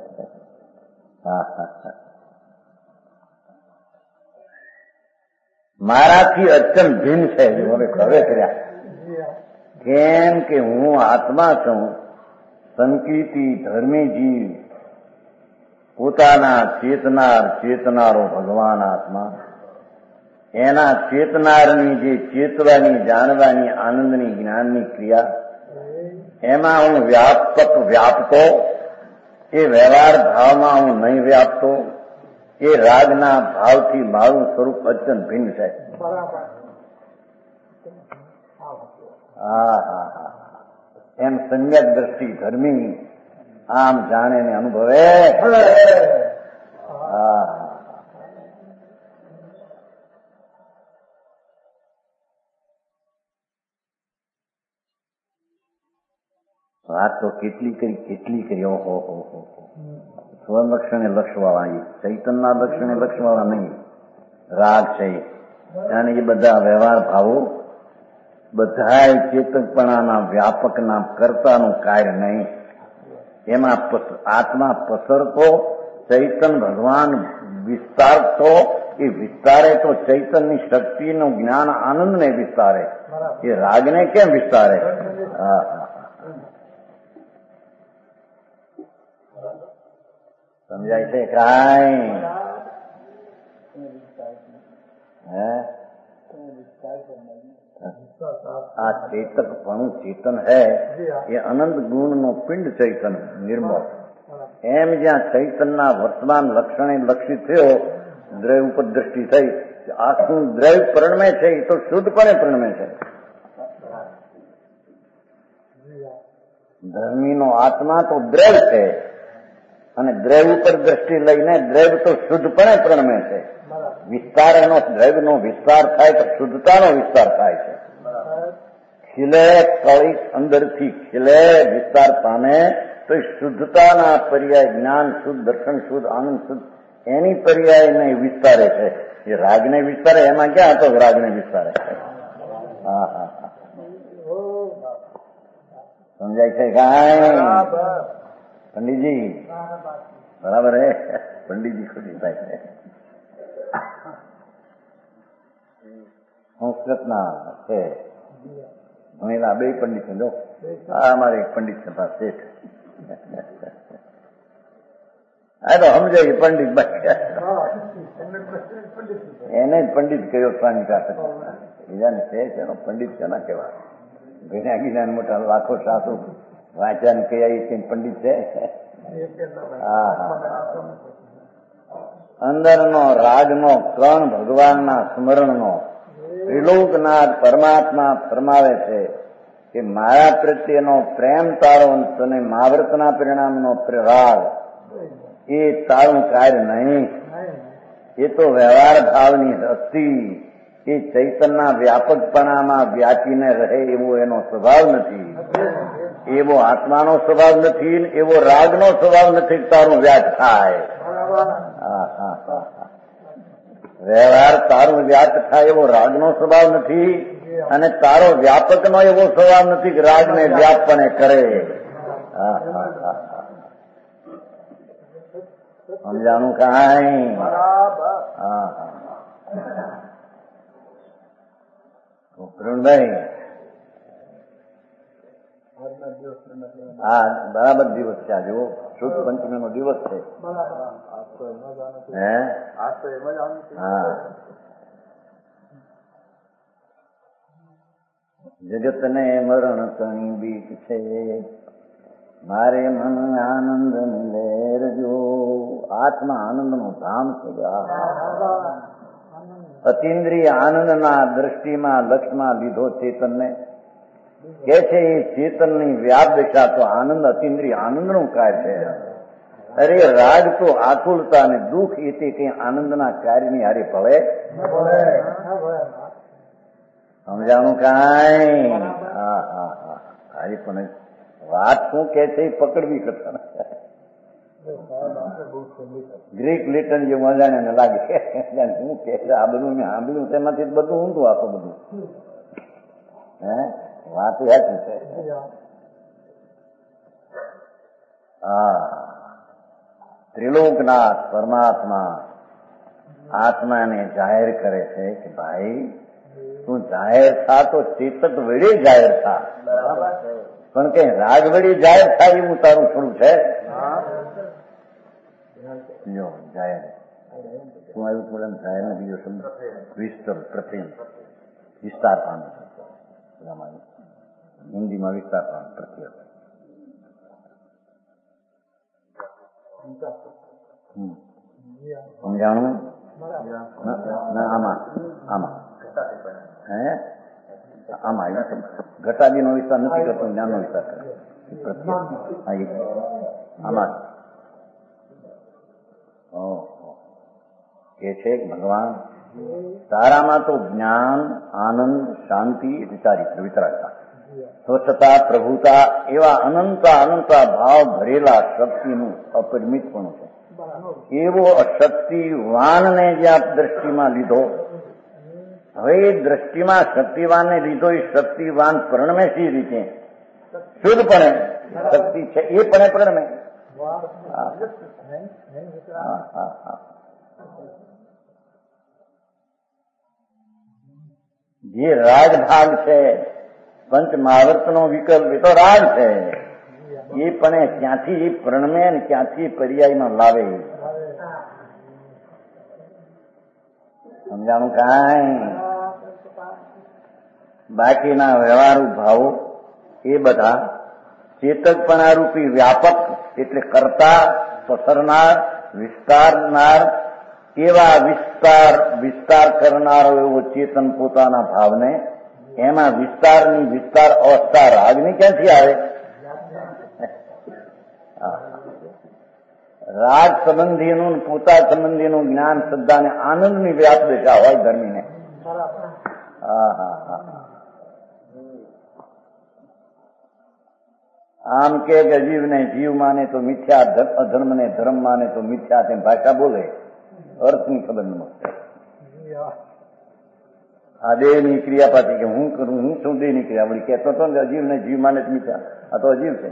મારાથી અત્યંત ભિન્ન છે હવે ખરે કર્યા. કેમ કે હું આત્મા છું, સંકિતી ધર્મી જીવ, પોતાના ચેતનારો ભગવાન આત્મા, એના ચેતનારની જે ચેતવાની જાણવાની આનંદની જ્ઞાનની ક્રિયા, એમાં હું વ્યાપતો, એ વ્યવહાર ભાવમાં હું નહીં વ્યાપતો. એ રાગના ભાવથી મારું સ્વરૂપ અત્યંત ભિન્ન છે. એમ સમ્યક દ્રષ્ટિ ધર્મી આમ જાણે ને અનુભવે. વાત તો કેટલી કરી. ઓહો સ્વલક્ષણે લક્ષવાળા, ચૈતનના લક્ષણે લક્ષવાળા નહીં. રાગ છે અને એ બધા વ્યવહાર ભાવો બધાય ચેતકપણાના વ્યાપકના કર્તાનું કાર્ય નહીં. એમાં આત્મા પસરતો, ચૈતન ભગવાન વિસ્તારતો, એ વિસ્તારે તો ચૈતનની શક્તિનું જ્ઞાન આનંદને વિસ્તારે, એ રાગને કેમ વિસ્તારે? સમજાય છે કાંઈ? આ ચેતકપણું ચેતન હૈ એ અનંત ગુણનો પિંડ ચૈતન નિર્મળ. એમ જ્યાં ચૈતનના વર્તમાન લક્ષણે લક્ષિત થયો, દ્રવ્ય ઉપર દ્રષ્ટિ થઈ, આખું દ્રવ્ય પરિણમે છે એ તો શુદ્ધપણે પરિણમે છે. ધર્મીનો આત્મા તો દ્રવ્ય છે અને દ્રવ્ય ઉપર દ્રષ્ટિ લઈને દ્રવ્ય તો શુદ્ધપણે પરિણમે છે. વિસ્તાર એનો દ્રવ્યનો વિસ્તાર થાય તો શુદ્ધતાનો વિસ્તાર થાય છે. ખીલે કળી અંદરથી ખીલે વિસ્તાર પામે તો એ શુદ્ધતાના પર્યાય જ્ઞાન શુદ્ધ, દર્શન શુદ્ધ, આનંદ શુદ્ધ, એની પર્યાયને વિસ્તારે છે. એ રાગને વિસ્તારે, એમાં ક્યાં હતો રાગને વિસ્તારે? હા હા હા, સમજાય છે કાંઈ પંડિતજી? બરાબર હે પંડિતજી? ખુશી થાય છે. સંસ્કૃતના છે ભણેલા બે પંડિત છે. જો આ અમારે એક પંડિત છે શેઠ, આ તો સમજાય પંડિત બાકી એને જ પંડિત કયો સ્વામી. બીજાને છે એનો પંડિત છે ના કેવા? ઘણા ગીના મોટા લાખો સાસુ વાંચ્યા કઈ પંડિત છે. હા હા, અંદરનો રાજનો કણ ભગવાનના સ્મરણનો ત્રિલોકનાથ પરમાત્મા ફરમાવે છે કે મારા પ્રત્યેનો પ્રેમ તારો અને મહાવ્રતના પરિણામનો રાગ એ તારું કાર્ય નહીં. એ તો વ્યવહાર ભાવની હસ્તી, એ ચૈતનના વ્યાપકપણામાં વ્યાપીને રહે એવો એનો સ્વભાવ નથી. એવો આત્માનો સ્વભાવ નથી, એવો રાગનો સ્વભાવ નથી તારું વ્યાજ થાય. વ્યવહાર તારું વ્યાપ થાય એવો રાગનો સ્વભાવ નથી, અને તારો વ્યાપકનો એવો સ્વભાવ નથી કે રાગને વ્યાપને કરે. સમજાણું કાંઈ? પ્રવીણભાઈ, હા બરાબર દિવસ છે આજે, શુદ્ધ પંચમી નો દિવસ છે. હા, જગતને મરણ કણી બીક છે, મારે મન આનંદ લહેર જો. આત્મા આનંદ નું ધામ છે. અતિન્દ્રિય આનંદના દ્રષ્ટિમાં લક્ષમાં લીધો ચેતનને કે છે એ ચેતનની વ્યાપ દિશા તો આનંદ અતિન્દ્રિય આનંદનું કાર્ય છે. અરે રાગ તો આકુલતા અને દુઃખ એ તે કઈ આનંદના કાર્યની હારે ભળે? સમજાણું કાંઈ? હા હા હા, હારી પણ વાત શું કે છે એ પકડવી કરતા. ગ્રીક લિટન જે મજાને લાગે શું કે છે આ બધું મેં સાંભળ્યું, તેમાંથી બધું ઊંધું આખું બધું. હે વાત યાદ છે. હા, ત્રિલોકનાથ પરમાત્મા આત્માને જાહેર કરે છે કે ભાઈ તું જાહેર થા તો ચેતક વડે જાહેર થા, પણ કે રાગ વડે જાહેર થાય એવું તારું થોડું છે. જો જાહેર શું આવ્યું થોડા જાહેર ને બીજો શબ્દ વિસ્તર, પ્રથમ વિસ્તાર પામે છે. હિન્દીમાં વિસ્તાર પામે પ્રત્યે. સમજાણું? આમાં આમાં હે આમાં ઘટાદી નો વિસ્તાર નથી કરતો, જ્ઞાન નો વિસ્તાર કરે. આમાં કે છે ભગવાન તારામાં તો જ્ઞાન, આનંદ, શાંતિ, ચારિત્ર, વિતરાગતા, સ્વચ્છતા, પ્રભુતા એવા અનંતા ભાવ ભરેલા શક્તિનું અપરિમિતપણું છે. એવો શક્તિવાનને જ્યાં દ્રષ્ટિમાં લીધો હવે એ દ્રષ્ટિમાં શક્તિવાનને લીધો એ શક્તિવાન પરણમે સી રીતે શુદ્ધપણે શક્તિ છે એ પણ પરણમે. જે રાજભાગ છે પંચ મહાવર્તનો વિકલ્પ એ તો રાજ છે, એ પણ ક્યાંથી એ પરણમે અને ક્યાંથી પર્યાયમાં લાવે સમજાણું કાંઈ. બાકીના વ્યવહારુ ભાવો એ બધા ચેતકપણા રૂપી વ્યાપક એટલે કરતા, પસરનાર, વિસ્તારનાર એવા વિસ્તાર કરનારો એવો ચેતન પોતાના ભાવને એમાં વિસ્તાર અવસ્થા રાગની ક્યાંથી આવે? રાગ સંબંધીનું પોતા સંબંધીનું જ્ઞાન શ્રદ્ધા ને આનંદની વ્યાપ દશા હોય ધર્મીને. આમ કે જીવને જીવ માને તો મિથ્યા, અધર્મને ધર્મ માને તો મિથ્યા, તેમ ભાષા બોલે, અર્થની ખબર ન મળે. આ દેહની ક્રિયાપાતી કે હું કરું, હું શું દેહની ક્રિયા વળી કહેતો હતો ને અજીવને જીવ માને તો મિથ્યા, આ તો અજીવ છે.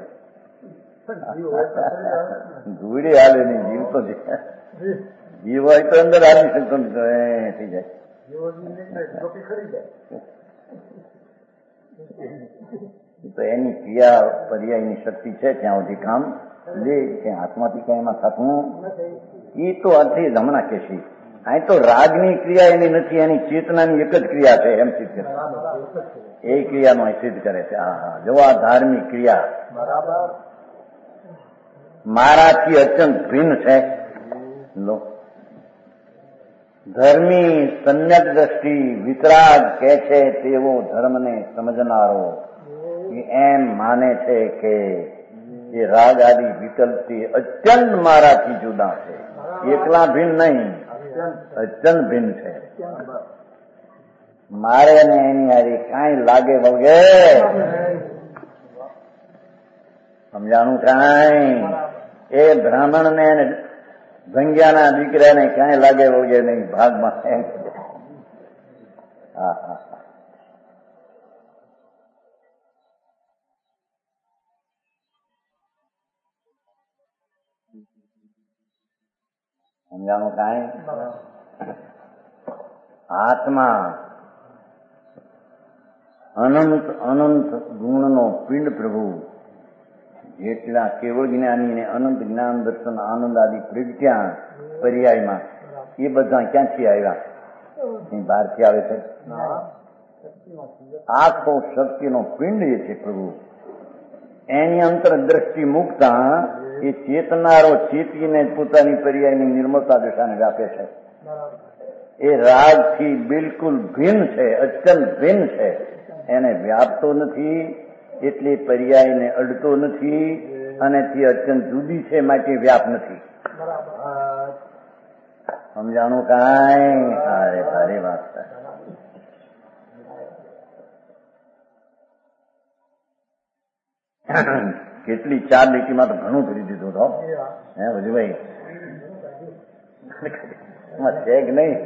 ધૂળી હાલે નહીં, જીવ તો જીવ હોય તો અંદર આવી શકતો થઈ જાય. તો એની ક્રિયા પર્યાયની શક્તિ છે ત્યાં સુધી કામ લે, ત્યાં હાથમાંથી ક્યાં એમાં થતું એ તો અર્થી જ હમણાં કહેશી. અહીં તો રાગની ક્રિયા એની નથી, એની ચેતનાની એક જ ક્રિયા છે એમ સિદ્ધ કરે, એ ક્રિયાનો સિદ્ધ કરે છે. જો આ ધાર્મિક ક્રિયા મારાથી અત્યંત ભિન્ન છે. ધર્મી સમ્યક દ્રષ્ટિ વિતરાગ કે છે તેવો ધર્મને સમજનારો એમ માને છે કે એ રાગ આદિ વિકલ્પથી અત્યંત મારાથી જુદા છે, એકલા ભિન્ન નહીં, અત્યંત ભિન્ન છે. મારે ને એની હારી કાંઈ લાગે વળગે સમજાણું કાંઈ. એ બ્રાહ્મણ ને ભંગ્યાના દીકરાને કાંઈ લાગે વળગે નહીં ભાગમાં. સમજાણું કાંઈ. આત્મા અનંત ગુણનો પિંડ પ્રભુ જેટલા કેવળ જ્ઞાની ને અનંત જ્ઞાન દર્શન આનંદ આદિ પ્રગટ્યા પર્યાયમાં એ બધા ક્યાંથી આવ્યા? બહારથી આવે છે. આખો શક્તિનો પિંડ એ છે પ્રભુ. એની અંતરદ્રષ્ટિ મૂકતા એ ચેતનારો ચેતીને પોતાની પર્યાયની નિર્મળતા દશાને વ્યાપે છે. એ રાગથી બિલકુલ ભિન્ન છે, અત્યંત ભિન્ન છે. એને વ્યાપતો નથી એટલે પર્યાયને અડતો નથી, અને તે અત્યંત જુદી છે માટે વ્યાપ નથી. સમજાણું કાંઈ? અરે ભારે વાત છે. કેટલી 4 લીટીમાં તો ઘણું કરી દીધું તો હે ભજુભાઈ છે કે નહીં?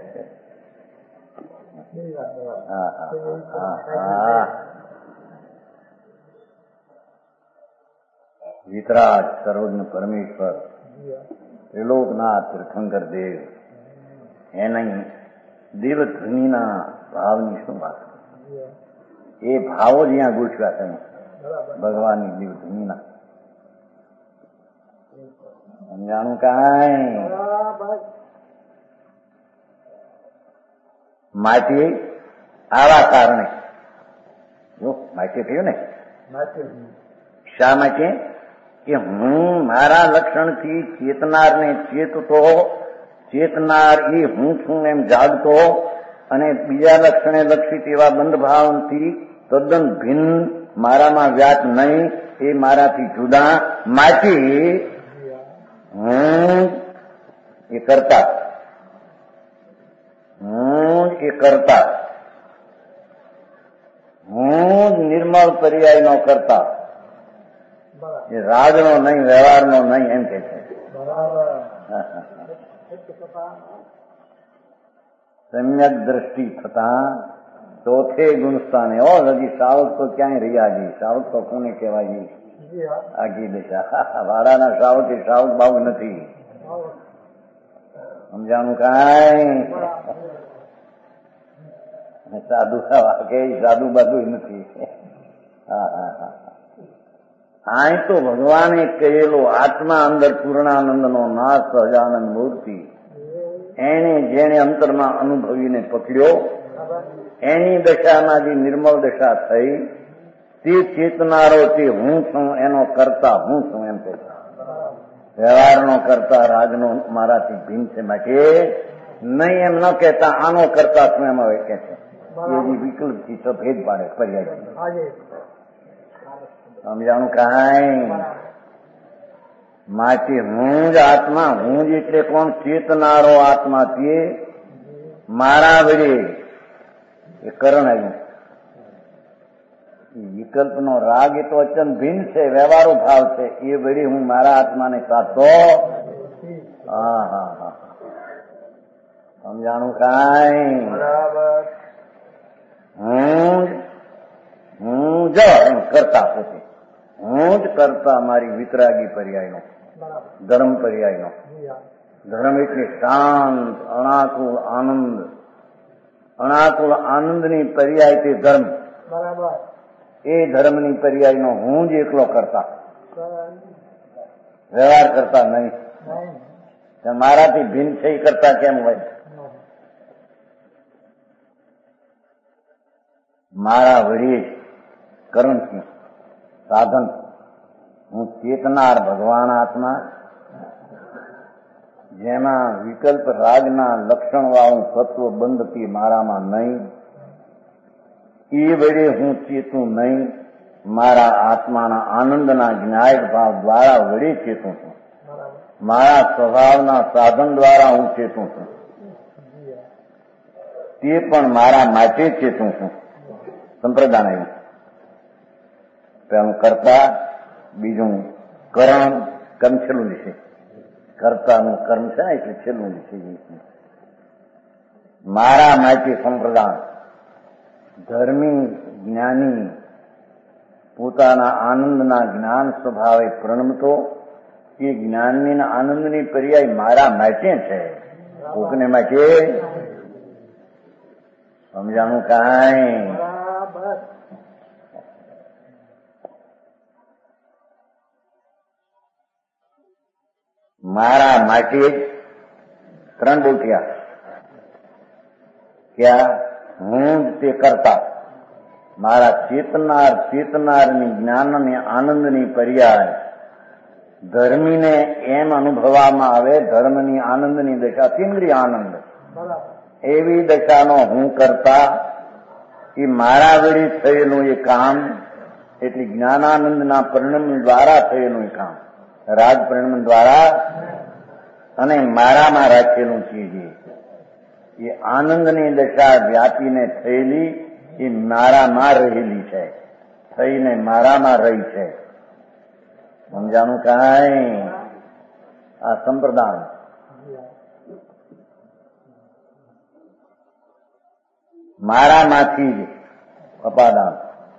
વિતરાગ સર્વજ્ઞ પરમેશ્વર ત્રિલોકનાથ તીર્થંકર દેવ એના દેવધ્વનિના ભાવની શું વાત? એ ભાવો જ અહીંયા ગોઠવ્યા છે ભગવાનની દેવધ્વનિના. સમજાણું કાંઈ? માટી આવા કારણે જો માટી થયું ને, શા માટે? કે હું મારા લક્ષણથી ચેતનારને ચેતતો, ચેતનાર એ હું છું એમ જાગતો, અને બીજા લક્ષણે લક્ષિત એવા બંધ ભાવથી તદ્દન ભિન્ન મારામાં વ્યાપ નહીં, એ મારાથી જુદા. માટી હું એ કરતા, હું એ કરતા, હું જ નિર્મળ પર્યાયનો કરતા, એ રાગનો નહીં, વ્યવહારનો નહીં એમ કે છે. સમ્યક દ્રષ્ટિ થતા ચોથે ગુણસ્થાને હજી સાવક તો ક્યાંય રહ્યા જી. સાવક તો કોને કહેવાય જી? આગી દશા. વાડાના સાવક એ સાવક બાવક નથી. સમજાણું કાંઈ? સાધુ કે સાધુ બાધુ નથી. આ તો ભગવાને કહેલો આત્મા અંદર પૂર્ણાનંદનો નાશ સહજાનંદ મૂર્તિ એને જેને અંતરમાં અનુભવીને પકડ્યો એની દશામાં જે નિર્મળ દશા થઈ તે ચેતનારો તે હું છું એનો કરતા હું છું એમ કે વ્યવહારનો કરતા રાજનો મારાથી ભિન્ન છે માટે નહીં એમ ન કહેતા આનો કરતા શું એમ હવે કે છે એ વિકલ્પથી તો ભેદ પાડે પર્યાય. સમજાણું કાંઈ? માટે હું જ આત્મા, હું જ એટલે કોણ? ચેતનારો આત્મા તે મારા વડે એ કરણ આવ્યું. વિકલ્પનો રાગ એ તો અચન ભિન્ન છે, વ્યવહારો ભાવ છે. એ વડે હું મારા આત્માને સાધતો. હા હા હા, સમજાણું કાંઈ? હું જ કરતા પોતે, હું જ કરતા મારી વિતરાગી પર્યાયનો, ધર્મ પર્યાયનો. ધર્મ એટલે શાંત અણાકુળ આનંદ. અણાકુળ આનંદની પર્યાય તે ધર્મ. એ ધર્મની પર્યાયનો હું જ એકલો કરતા, વ્યવહાર કરતા નહીં. મારાથી ભિન્ન છે એ કરતા કેમ હોય? મારા વડે કરણ છું, સાધન. હું ચેતનાર ભગવાન આત્મા જેમાં વિકલ્પ રાગના લક્ષણ વાળું તત્વ બંધતી મારામાં નહીં. એ વડે હું ચેતું નહીં, મારા આત્માના આનંદના જ્ઞાયક ભાવ દ્વારા વડે ચેતું છું. મારા સ્વભાવના સાધન દ્વારા હું ચેતું છું. તે પણ મારા માટે ચેતું છું. સંપ્રદાન આવ્યું. પેલું કરતા, બીજું કરણ. કર્મ છેલ્લું વિશે, કર્તાનું કર્મ છે ને એટલે છેલ્લું વિશે. મારા માટે સંપ્રદાન. ધર્મી જ્ઞાની પોતાના આનંદના જ્ઞાન સ્વભાવે પ્રણમતો એ જ્ઞાનની આનંદની પર્યાય મારા માટે છે, કોકને માટે. સમજાણું કાંઈ? મારા માટે જ ત્રણ બોલ્યા. ક્યાં? હું જ તે કરતા. મારા ચેતનારની જ્ઞાન અને આનંદની પર્યાય ધર્મીને એમ અનુભવવામાં આવે. ધર્મની આનંદની દશા ઇન્દ્રિય આનંદ, એવી દશાનો હું કરતા. એ મારા વડે થયેલું એ કામ એટલે જ્ઞાનાનંદના પરિણામ દ્વારા થયેલું એ કામ, રાગ પરિણામ દ્વારા, અને મારામાં રાખેલું ચીજ એ આનંદની દશા વ્યાપીને થયેલી એ મારામાં રહેલી છે, થઈને મારામાં રહી છે. સમજાણું કાંઈ? આ સંપ્રદાન. મારામાંથી જ અપાદાન.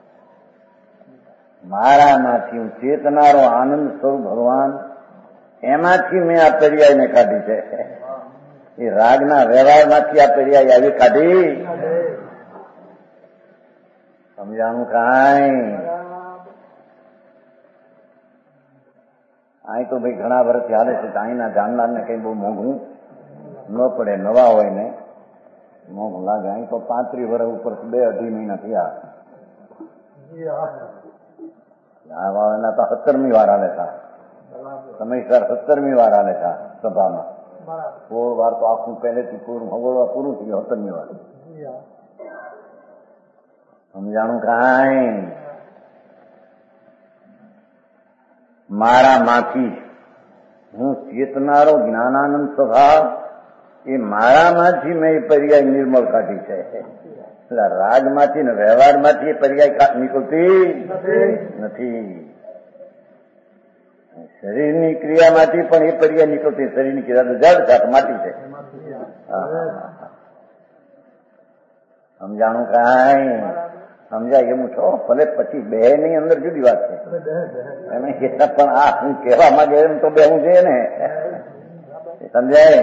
મારામાંથી હું ચેતનારો આનંદ સ્વરૂપ ભગવાન, એમાંથી મેં આ પર્યાયને કાઢી છે. એ રાગના વ્યવહારમાંથી આ પર્યાય આવી કાઢી. સમજાણું કાંઈ? અહીં તો ભાઈ ઘણા વર્ષથી હાલે છે. અહીંના જાણનારને કઈ બહુ મોંઘું ન પડે, નવા હોય ને મોંઘું લાગે. અહીં તો 35 વર્ષ ઉપર 2-2.5 મહિના થયા. એના તો 17મી વાર હાલે હતા, સમયસર 17મી વાર હાલે હતા સભામાં. 16 વાર તો આખું પહેલેથી પૂરું પૂરું થઈ ગયું. 17મી વાર. સમજાણું કાંઈ? મારામાંથી હું ચેતનારો જ્ઞાનાનંદ સ્વભાવ એ મારામાંથી મેં પર્યાય નિર્મળ કાઢી છે. એટલે રાગમાંથી ને વ્યવહારમાંથી એ પર્યાય નીકળતી નથી. શરીરની ક્રિયામાંથી પણ એ પર્યાય નીકળતી. શરીરની ક્રિયા તો જડ છે, માટી છે. સમજાણું કાંઈ સમજાય એવું છો ભલે પછી બે ની અંદર જુદી વાત છે એને કહેતા પણ આ હું કહેવા માંગે એમ તો બે હું છે ને સમજાય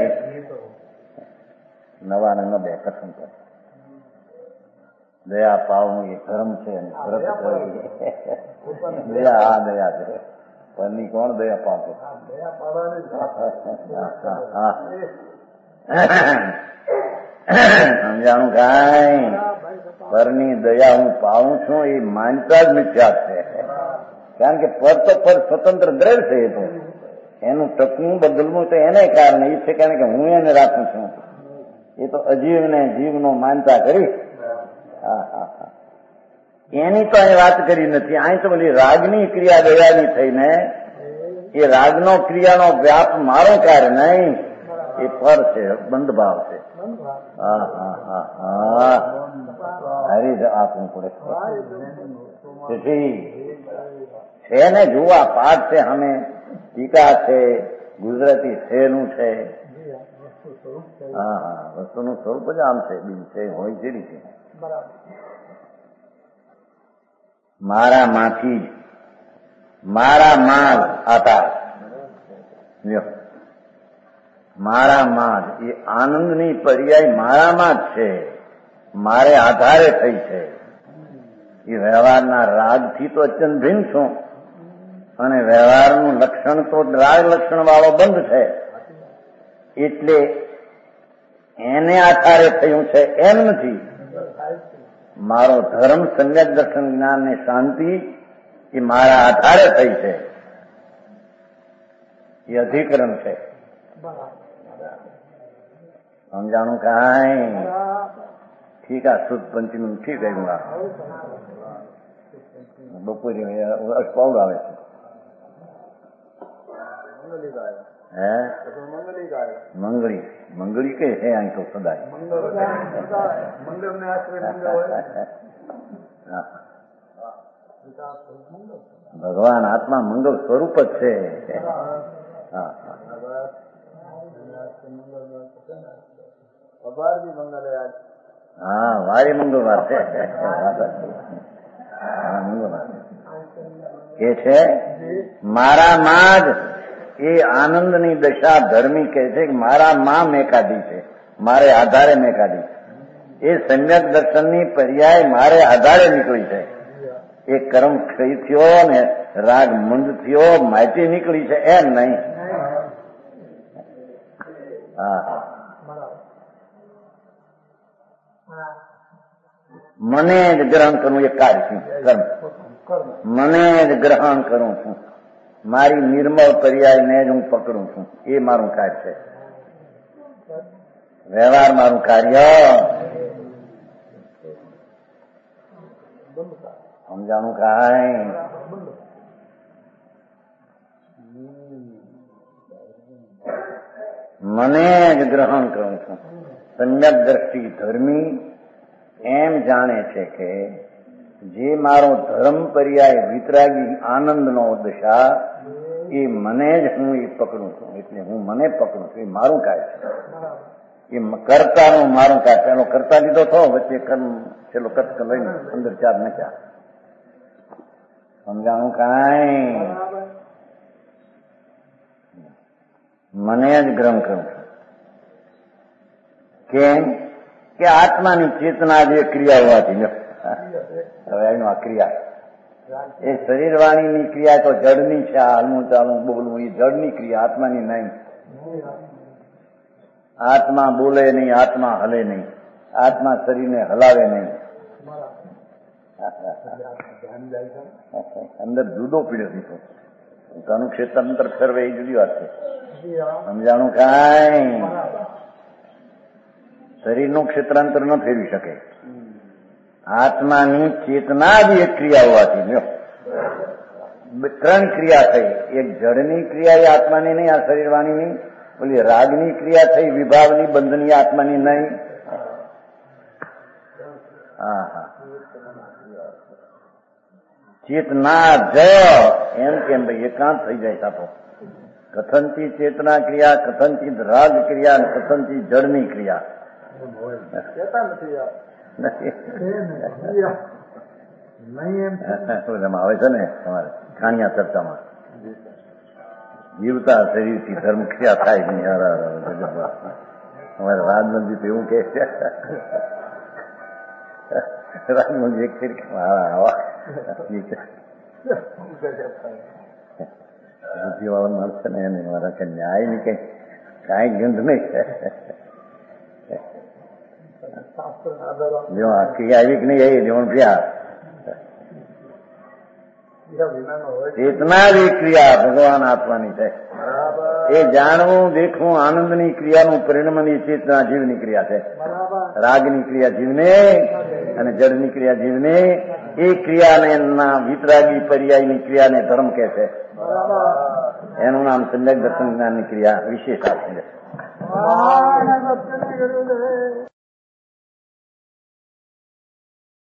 નવા ને ન બે કથન કરે દયા પાવનું એ ધર્મ છે વ્રત કરી દયા આ દયા છે પરની કોણ દયા પાવશે સમજાણું કાંઈ પરની દયા હું પાવું છું એ માનતા જ મિથ્યા છે કારણ કે પર તો પર સ્વતંત્ર દ્રઢ છે એ તો એનું ટકવું બદલવું તો એને કારણે એ છે કારણ કે હું એને રાખું છું એ તો અજીવને જીવનો માનતા કરી એની તો અહીં વાત કરી નથી અહીં તો બોલી રાગની ક્રિયા દયાની થઈને એ રાગનો ક્રિયાનો વ્યાપ મારો કાર્ય નહીં એ પર છે બંધ ભાવ છે હરી જ આપવું પડે છે ને જોવા પાઠ છે અમે ટીકા છે ગુજરાતી શેરનું છે વસ્તુનું સ્વરૂપ જ આમ છે બીજું છે હોય છે રીતે મારા માંથી મારા માં આધાર મારા માં એ આનંદની પર્યાય મારામાં જ છે મારે આધારે થઈ છે એ વ્યવહારના રાગથી તો અત્યંત ભિન્ન છું અને વ્યવહારનું લક્ષણ તો રાગ લક્ષણ વાળો બંધ છે એટલે એને આધારે થયું છે એમ નથી મારો ધર્મ સમ્યક દર્શન જ્ઞાન ને શાંતિ એ મારા આધારે થઈ છે એ અધિકરણ છે સમજાણું કાંઈ ઠીક આ શુદ્ધ પંચમી ઠીક આવ્યું બપોરે અષ્પાઉડ આવે છે હે મંગળી મંગળી કઈ છે અહીં તો સદાય ભગવાન આત્મા મંગળ સ્વરૂપ જ છે હા વારી મંગળવાર છે મંગળવાર કે છે મારામાં જ એ આનંદની દશા ધર્મી કહે છે કે મારા માં મેં કાઢી છે મારે આધારે મેં કાઢી એ સમ્યક દર્શનની પર્યાય મારે આધારે નીકળી છે એ કર્મ ક્ષય થયો ને રાગ મંદ થયો માહિતી નીકળી છે એમ નહીં મને જ ગ્રહણ કરવું એ કાર્ય છે કર્મ મને જ ગ્રહણ કરું છું મારી નિર્મળ પર્યાયને જ હું પકડું છું એ મારું કાર્ય છે વ્યવહાર મારું કાર્ય સમજાણું કાંઈ મને જ ગ્રહણ કરું છું સમ્યક દ્રષ્ટિ ધર્મી એમ જાણે છે કે જે મારો ધર્મ પર્યાય વિતરાગી આનંદનો દશા એ મને જ હું એ પકડું છું એટલે હું મને પકડું છું એ મારું કાર્ય છે એ કર્તાનું મારું કાર્ય પેલો કરતા લીધો થો વચ્ચે કર્મ છેલ્લો કચ્છ લઈને અંદર ચાર નચ્યા સમજાણું કાંઈ મને જ ગ્રહણ કરું છું કેમ કે આત્માની ચેતના જે ક્રિયા હોવાથી હવે એનું આ ક્રિયા એ શરીર વાણીની ક્રિયા તો જડની છે આ હલવું ચાલવું બોલવું એ જડની ક્રિયા આત્માની નહીં આત્મા બોલે નહીં આત્મા હલે નહીં આત્મા શરીરને હલાવે નહીં અંદર જુદો પીડ્યો દીધો પોતાનું ક્ષેત્રાંતર ફેરવે એ જુદી વાત છે સમજાણું કાંઈ શરીરનું ક્ષેત્રાંતર ન ફેરવી શકે આત્માની ચેતના જ એક ક્રિયા હોવાથી ત્રણ ક્રિયા થઈ એક જડની ક્રિયા એ આત્માની નહીં આ શરીર વાણીની બોલી રાગની ક્રિયા થઈ વિભાવની બંધની આત્માની નહીં ચેતના જ એમ કેમ ભાઈ એકાંત થઈ જાય સાપો કથનથી ચેતના ક્રિયા કથનથી રાગ ક્રિયા કથનથી જડની ક્રિયા નહીં એમ આવે છે ને તમારે ખાણિયા ચર્ચામાં જીવતા શરીરથી ધર્મ ક્રિયા થાય નહીં. અમારે રાજમંત્રી તો એવું કે છે, રાજમંત્રી એક ફેર બુદ્ધિવાળો મળશે ને એને મારા કે ન્યાય ની કઈ કાંઈ ગંધ નહીં. જો આ ક્રિયા આવી કે નહીં આવી જેવણ ક્રિયા ચેતના જ એક ક્રિયા ભગવાન આત્માની છે. એ જાણવું દેખવું આનંદની ક્રિયાનું પરિણમની ચેતના જીવની ક્રિયા છે. રાગની ક્રિયા જીવને અને જડની ક્રિયા જીવને. એ ક્રિયાને ના વિતરાગી પર્યાયની ક્રિયાને ધર્મ કહે છે. એનું નામ સમ્યક દર્શન જ્ઞાનની ક્રિયા વિશેષ આપે છે.